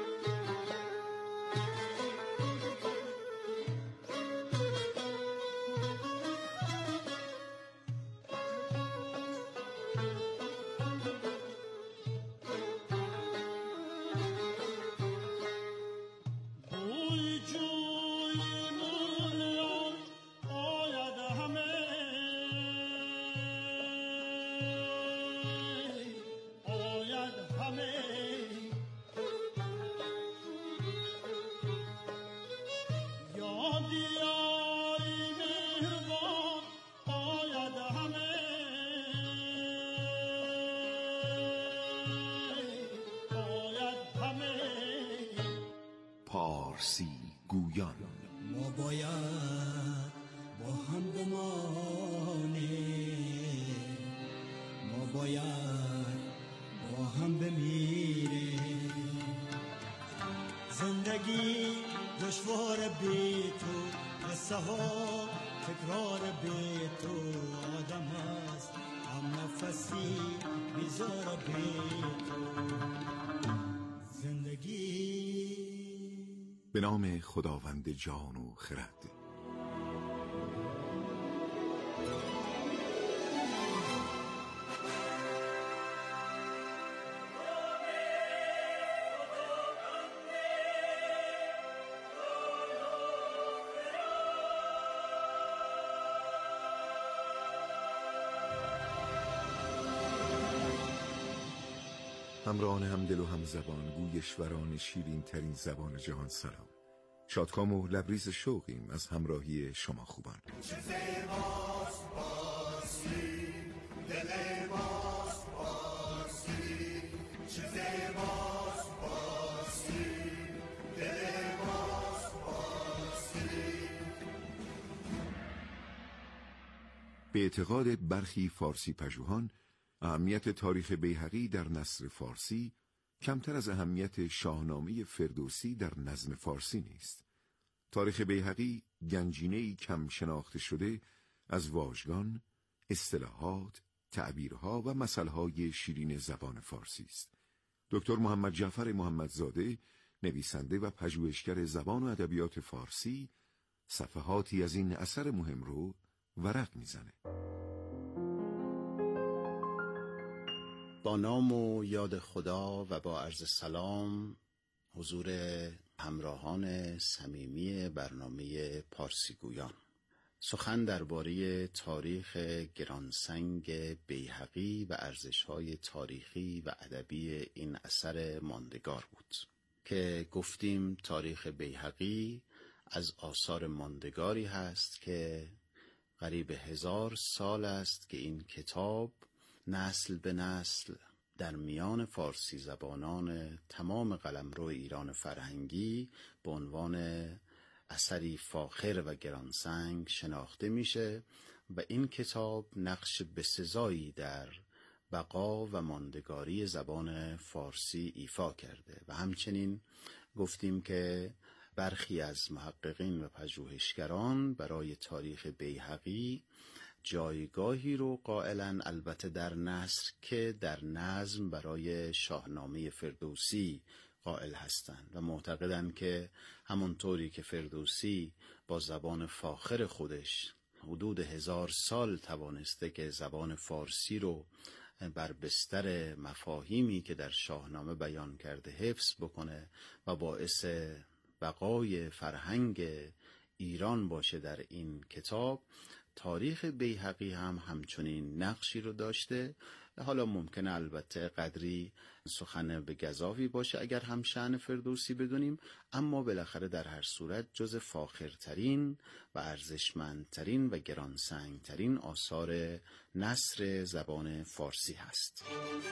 پارسی گویان ما باید با هم بمانیم، ما باید با هم بمیریم. زندگی دشوار بی تو، قصه ها تکرار بی تو. آدم است هم نفسی بیزار بی تو. زندگی به نام خداوند جان و خرد. همراهان همدل و همزبان، گویشوران شیرین ترین زبان جهان سلام. شادکام و لبریز شوقیم از همراهی شما خوبان. چه زیباست پارسی، دل ماست پارسی. چه زیباست پارسی، دل ماست پارسی. به اعتقاد برخی فارسی پژوهان، اهمیت تاریخ بیهقی در نثر فارسی کمتر از اهمیت شاهنامه فردوسی در نظم فارسی نیست. تاریخ بیهقی گنجینه‌ای کم شناخته شده از واژگان، اصطلاحات، تعبیرها و مثلهای شیرین زبان فارسی است. دکتر محمد جعفر محمدزاده، نویسنده و پژوهشگر زبان و ادبیات فارسی، صفحاتی از این اثر مهم رو ورق میزنه. با نام و یاد خدا و با عرض سلام حضور همراهان صمیمی برنامه پارسی گویان، سخن درباره تاریخ گرانسنگ بیهقی و ارزش‌های تاریخی و ادبی این اثر ماندگار بود که گفتیم تاریخ بیهقی از آثار ماندگاری هست که قریب 1000 سال است که این کتاب نسل به نسل در میان فارسی زبانان تمام قلمرو ایران فرهنگی به عنوان اثری فاخر و گرانسنگ شناخته میشه و این کتاب نقش بسزایی در بقا و ماندگاری زبان فارسی ایفا کرده و همچنین گفتیم که برخی از محققین و پژوهشگران برای تاریخ بیهقی جایگاهی رو قائلن، البته در نثر که در نظم برای شاهنامه فردوسی قائل هستند و معتقدند که همونطوری که فردوسی با زبان فاخر خودش حدود 1000 سال توانسته که زبان فارسی رو بر بستر مفاهیمی که در شاهنامه بیان کرده حفظ بکنه و باعث بقای فرهنگ ایران باشه در این کتاب، تاریخ بیهقی هم همچنین نقشی رو داشته حالا ممکنه البته قدری سخن به گزافی باشه اگر هم شأن فردوسی بدونیم، اما بالاخره در هر صورت جز فاخرترین و ارزشمندترین و گرانسنگترین آثار نثر زبان فارسی هست.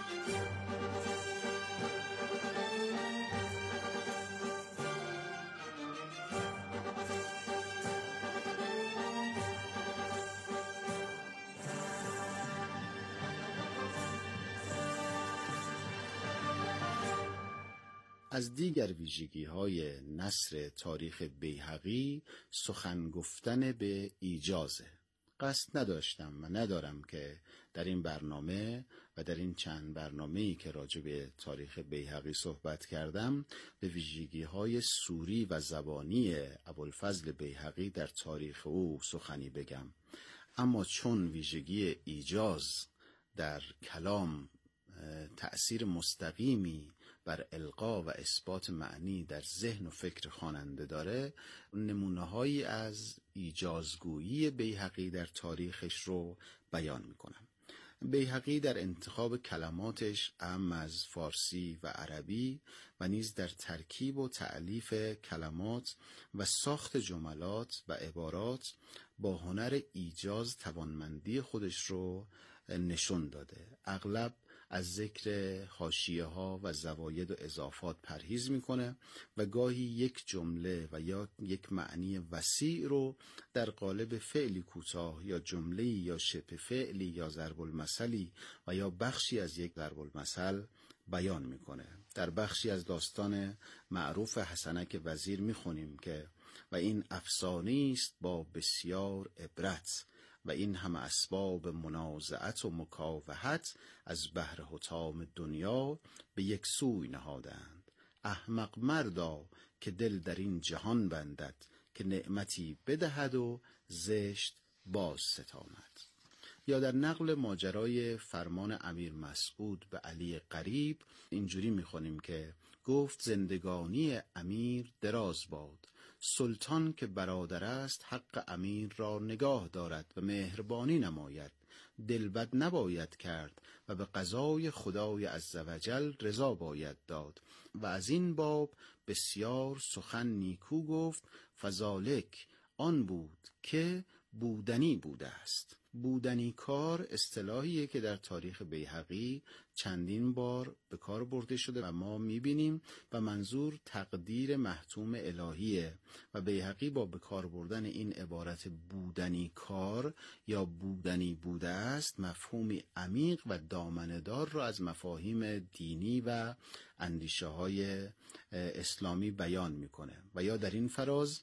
از دیگر ویژگی‌های نثر تاریخ بیهقی سخن گفتن به ایجازه. قصد نداشتم و ندارم که در این برنامه و در این چند برنامه‌ای که راجع به تاریخ بیهقی صحبت کردم به ویژگی‌های سوری و زبانی ابوالفضل بیهقی در تاریخ او سخنی بگم، اما چون ویژگی ایجاز در کلام تأثیر مستقیمی بر القا و اثبات معنی در ذهن و فکر خواننده داره، نمونه‌هایی از ایجازگویی بیهقی در تاریخش رو بیان میکنم. بیهقی در انتخاب کلماتش اعم از فارسی و عربی و نیز در ترکیب و تألیف کلمات و ساخت جملات و عبارات با هنر ایجاز توانمندی خودش رو نشون داده. اغلب از ذکر حاشیه‌ها و زواید و اضافات پرهیز میکنه و گاهی یک جمله و یا یک معنی وسیع رو در قالب فعلی کوتاه یا جمله‌ای یا شبه فعلی یا ضرب المثلی و یا بخشی از یک ضرب المثل بیان میکنه. در بخشی از داستان معروف حسنک وزیر میخونیم که و این افسانه است با بسیار عبرت و این همه اسباب منازعت و مکاوحت از بحر حطام دنیا به یک سوی نهادند. احمق مردا که دل در این جهان بندد که نعمتی بدهد و زشت باز ستاند. یا در نقل ماجرای فرمان امیر مسعود به علی قریب اینجوری میخونیم که گفت زندگانی امیر دراز باد، سلطان که برادر است حق امیر را نگاه دارد و مهربانی نماید، دلبد نباید کرد و به قضای خدای عزوجل رضا باید داد و از این باب بسیار سخن نیکو گفت، فذالک آن بود که بودنی بوده است. بودنی کار اصطلاحیه که در تاریخ بیهقی چندین بار به کار برده شده و ما میبینیم و منظور تقدیر محتوم الهیه و بیهقی با به کار بردن این عبارت بودنی کار یا بودنی بوده است مفهومی عمیق و دامنه‌دار را از مفاهیم دینی و اندیشه های اسلامی بیان میکنه. و یا در این فراز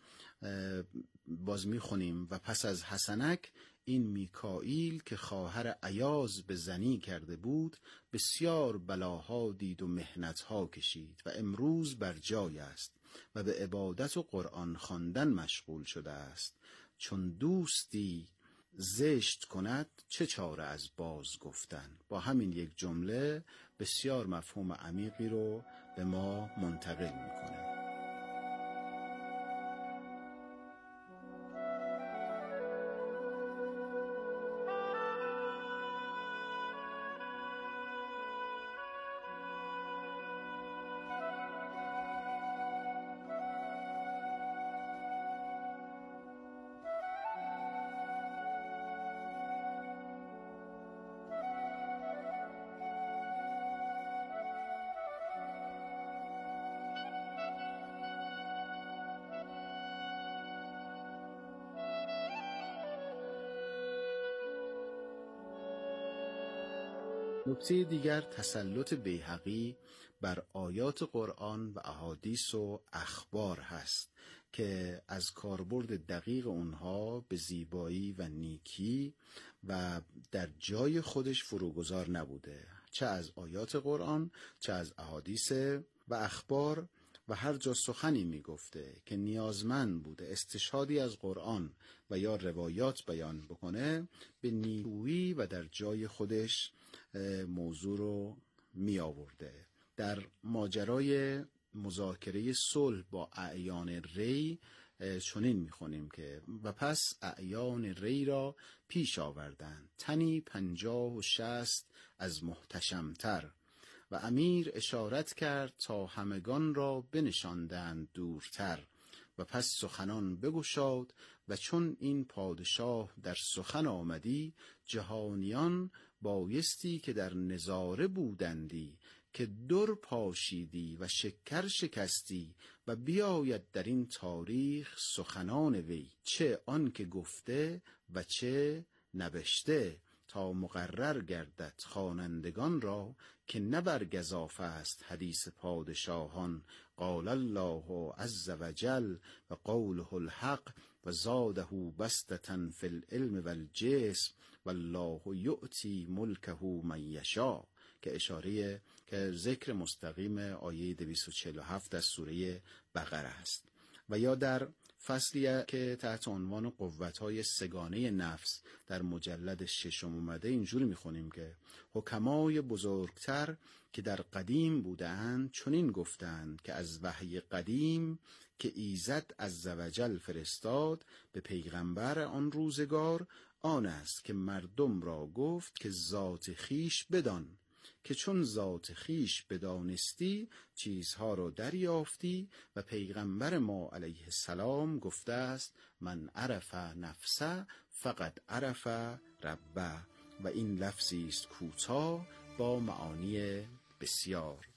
باز میخونیم و پس از حسنک این میکائیل که خواهر ایاز به زنی کرده بود بسیار بلاها دید و محنتها کشید و امروز بر جای است و به عبادت و قرآن خواندن مشغول شده است. چون دوستی زشت کند چه چاره از باز گفتن. با همین یک جمله بسیار مفهوم عمیقی رو به ما منتقل میکنه. نکته دیگر تسلط بیهقی بر آیات قرآن و احادیث و اخبار هست که از کاربرد دقیق اونها به زیبایی و نیکی و در جای خودش فروگذار نبوده، چه از آیات قرآن چه از احادیث و اخبار، و هر جا سخنی میگفته که نیازمند بوده استشهادی از قرآن و یا روایات بیان بکنه به نیکویی و در جای خودش موضوع رو می آورده. در ماجرای مذاکره صلح با اعیان ری چنین میخونیم که و پس اعیان ری را پیش آوردند، تنی 50 و 60 از محتشمتر، و امیر اشارت کرد تا همگان را بنشاندند دورتر. و پس سخنان بگشاد و چون این پادشاه در سخن آمدی، جهانیان بایستی که در نظاره بودندی، که در پاشیدی و شکر شکستی، و بیاید در این تاریخ سخنان وی، چه آن که گفته و چه نبشته، تا مقرر گردد خوانندگان را که نه بر گزافه است حدیث پادشاهان. قال الله عز وجل و قوله الحق و زاده بسطة فی العلم والجسم والله یؤتی ملکه من یشاء، که اشاره که ذکر مستقیم آیه 247 از سوره بقره است. و یا در فصلی که تحت عنوان قوت‌های سگانه نفس در مجلد 6 اومده اینجوری میخونیم که حکمای بزرگتر که در قدیم بودند چنین گفتند که از وحی قدیم که ایزد عزوجل فرستاد به پیغمبر آن روزگار، آن است که مردم را گفت که ذات خیش بدان، که چون ذات خیش بدانستی چیزها را دریافتی. و پیغمبر ما علیه السلام گفته است من عرف نفسه فقد عرف ربه، و این لفظی است کوتاه با معانی بسیار.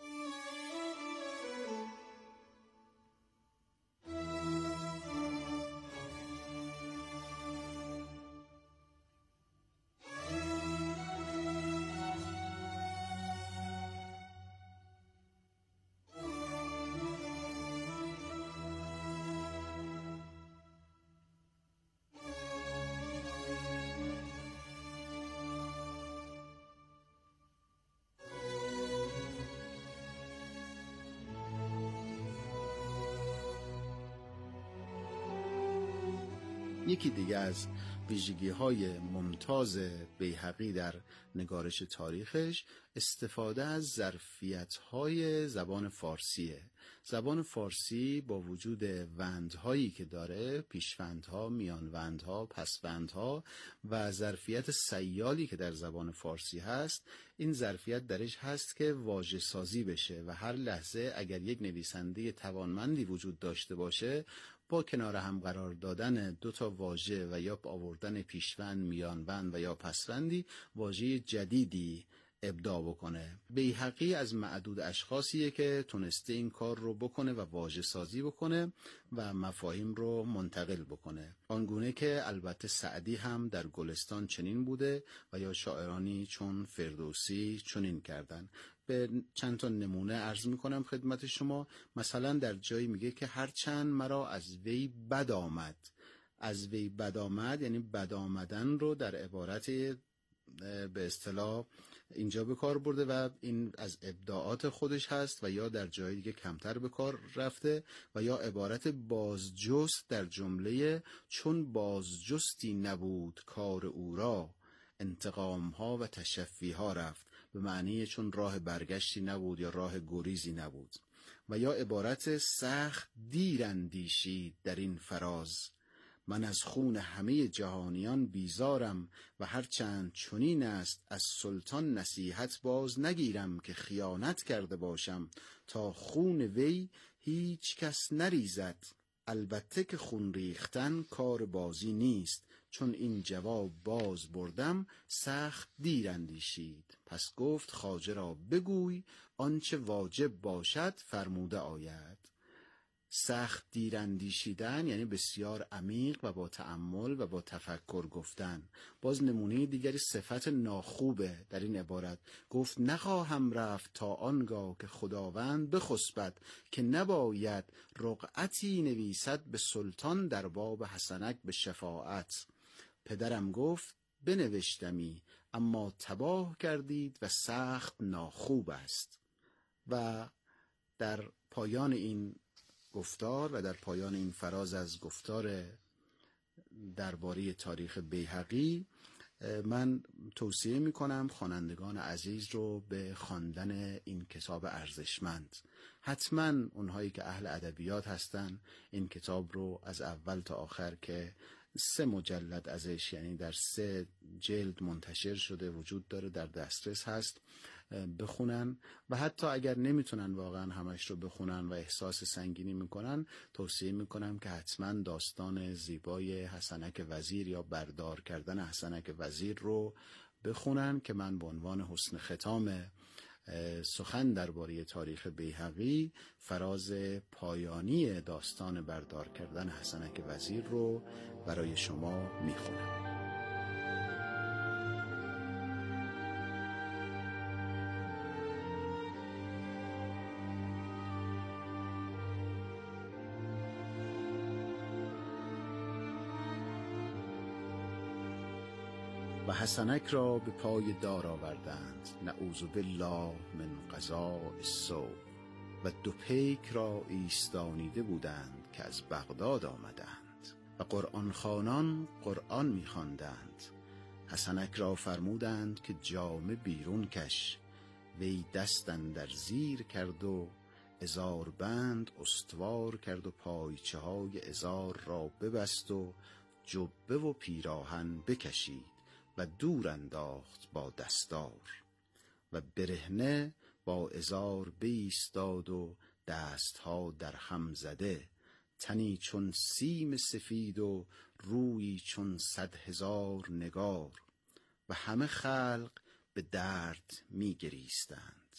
یکی دیگه از ویژگی‌های ممتاز بیهقی در نگارش تاریخش استفاده از ظرفیت‌های زبان فارسیه. زبان فارسی با وجود وندهایی که داره، پیشوندها، میانوندها، پسوندها و ظرفیت سیالی که در زبان فارسی هست، این ظرفیت درش هست که واژه سازی بشه و هر لحظه اگر یک نویسنده توانمندی وجود داشته باشه، با کنار هم قرار دادن دو تا واژه و یا آوردن پیشوند، میانوند و یا پسوندی واژه جدیدی ابداع بکنه. بیهقی از معدود اشخاصیه که تونسته این کار رو بکنه و واژه سازی بکنه و مفاهیم رو منتقل بکنه. آنگونه که البته سعدی هم در گلستان چنین بوده و یا شاعرانی چون فردوسی چنین کردن. به چند تا نمونه عرض میکنم خدمت شما. مثلا در جایی میگه که هرچند مرا از وی بد آمد. از وی بد آمد یعنی بد آمدن رو در عبارت به اصطلاح اینجا به کار برده و این از ابداعات خودش هست و یا در جایی دیگه کمتر به کار رفته و یا عبارت بازجست در جمله چون بازجستی نبود کار او را انتقام ها و تشفی ها رفت، به معنی چون راه برگشتی نبود یا راه گریزی نبود. و یا عبارت سخت دیر اندیشید در این فراز، من از خون همه جهانیان بیزارم و هرچند چنین است از سلطان نصیحت باز نگیرم که خیانت کرده باشم تا خون وی هیچ کس نریزد. البته که خون ریختن کار بازی نیست، چون این جواب باز بردم سخت دیر اندیشید. پس گفت خواجه را بگوی آنچه واجب باشد فرموده آید. سخت دیر اندیشیدن یعنی بسیار عمیق و با تأمل و با تفکر گفتن. باز نمونه دیگری صفت ناخوبه در این عبارت. گفت نخواهم رفت تا آنگاه که خداوند بخسبد که نباید رقعتی نویسد به سلطان در باب حسنک به شفاعت. پدرم گفت بنوشتمی اما تباه کردید و سخت ناخوب است. و در پایان این گفتار و در پایان این فراز از گفتار درباره تاریخ بیهقی من توصیه می کنم خوانندگان عزیز رو به خواندن این کتاب ارزشمند. حتما اونهایی که اهل ادبیات هستن این کتاب رو از اول تا آخر که 3 مجلد ازش، یعنی در 3 جلد منتشر شده، وجود داره، در دسترس هست، بخونن. و حتی اگر نمیتونن واقعا همش رو بخونن و احساس سنگینی میکنن، توصیه میکنم که حتما داستان زیبای حسنک وزیر یا بردار کردن حسنک وزیر رو بخونن که من به عنوان حسن ختام سخن درباره تاریخ بیهقی فراز پایانی داستان بردار کردن حسنک وزیر رو برای شما میخونم. و حسنک را به پای دار آوردند، نعوذ بالله من قضاء السوء، و 2 پیک را ایستانیده بودند که از بغداد آمدند و قرآن خوانان قرآن می‌خواندند. حسنک را فرمودند که جامه بیرون کش، وی دست اندر زیر کرد و ازار بند استوار کرد و پایچه های ازار را ببست و جبه و پیراهن بکشید و دور انداخت با دستار و برهنه با ازار بایستاد و دستها در هم زده، تنی چون سیم سفید و رویی چون 100,000 نگار، و همه خلق به درد می گریستند.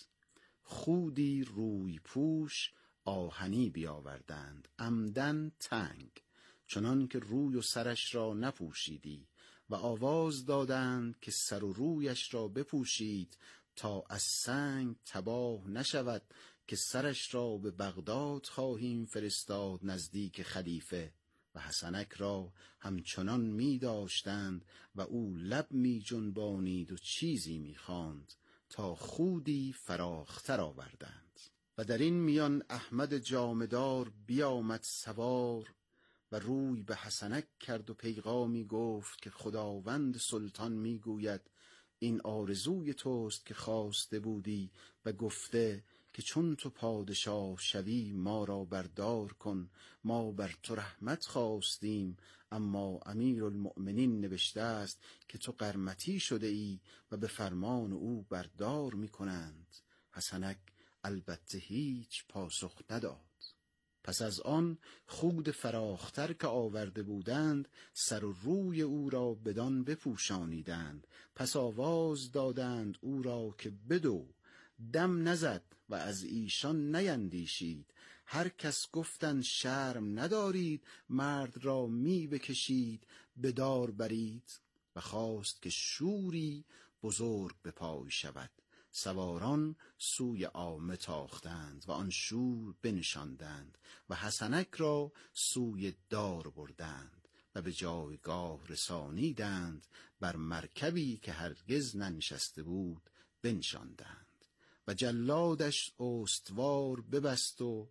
خودی روی پوش آهنی بیاوردند، عمدن تنگ، چنان که روی و سرش را نپوشیدی، و آواز دادند که سر و رویش را بپوشید تا از سنگ تباه نشود، که سرش را به بغداد خواهیم فرستاد نزدیک خلیفه. و حسنک را همچنان می داشتند و او لب می جنبانید و چیزی می خواند تا خودی فراختر آوردند. و در این میان احمد جامدار بیامد سوار و روی به حسنک کرد و پیغامی گفت که خداوند سلطان میگوید این آرزوی توست که خواسته بودی و گفته که چون تو پادشاه شوی ما را بردار کن، ما بر تو رحمت خواستیم، اما امیرالمؤمنین نوشته است که تو قرمطی شده ای و به فرمان او بردار میکنند. حسنک البته هیچ پاسخ نداد. پس از آن خود فراختر که آورده بودند سر و روی او را بدان بپوشانیدند. پس آواز دادند او را که بدو، دم نزد و از ایشان نیندیشید. هر کس گفتند شرم ندارید، مرد را می بکشید به دار برید. و خواست که شوری بزرگ به پای شود. سواران سوی عامه تاختند و آن شور بنشاندند و حسنک را سوی دار بردند و به جایگاه رسانیدند، بر مرکبی که هرگز ننشسته بود بنشاندند و جلادش استوار ببست و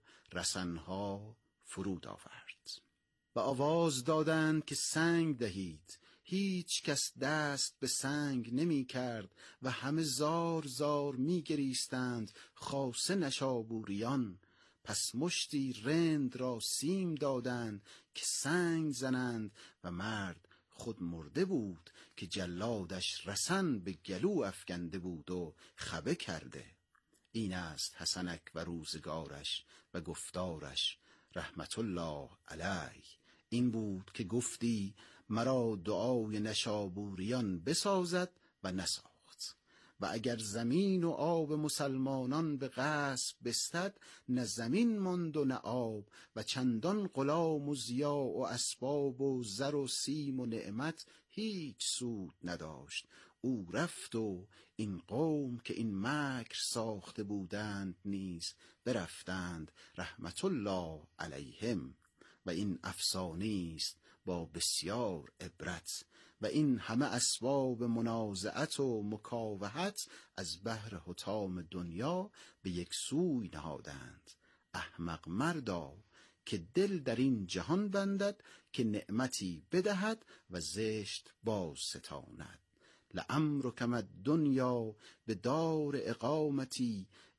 رسنها فرود آورد و آواز دادند که سنگ دهید. هیچ کس دست به سنگ نمی کرد و همه زار زار می گریستند، خاصه نشابوریان. پس مشتی رند را سیم دادند که سنگ زنند و مرد خود مرده بود که جلادش رسن به گلو افکنده بود و خبه کرده. این است حسنک و روزگارش و گفتارش رحمت الله علیه. این بود که گفتی مرا دعای نشابوریان بسازد و نساخت. و اگر زمین و آب مسلمانان به غصب بستد، نه زمین ماند و نه آب، و چندان غلام و ضیاع و اسباب و زر و سیم و نعمت هیچ سود نداشت. او رفت و این قوم که این مکر ساخته بودند نیز برفتند رحمت الله علیهم. و این افسانه است با بسیار عبرت و این همه اسباب منازعت و مکاوحت از بحر حطام دنیا به یک سوی نهادند. احمق مردا که دل در این جهان بندد که نعمتی بدهد و زشت باز ستاند. لعمرک الدنیا به دار اقامتی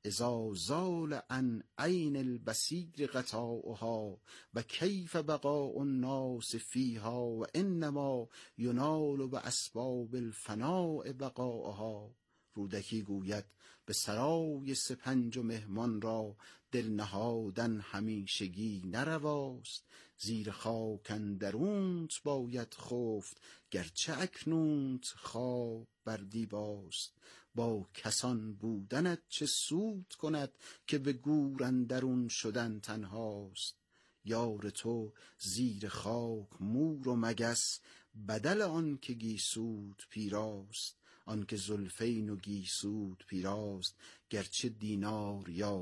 اذا زال عن عین البصیر غطاؤها و کیف بقاء الناس فیها و انما ینال باسباب الفناء بقاؤها. رودکی گوید به سرای سپنج و مهمان را دل نهادن همیشگی نرواست، زیر خاک اندرونت باید خفت گرچه اکنونت خواب بر دیباست. با کسان بودنت چه سود کند که به گور اندرون شدن تنهاست. یار تو زیر خاک مور و مگس بدل آن که گیسود پیراست. آن که زلفین و گیسود پیراست گرچه دینار یا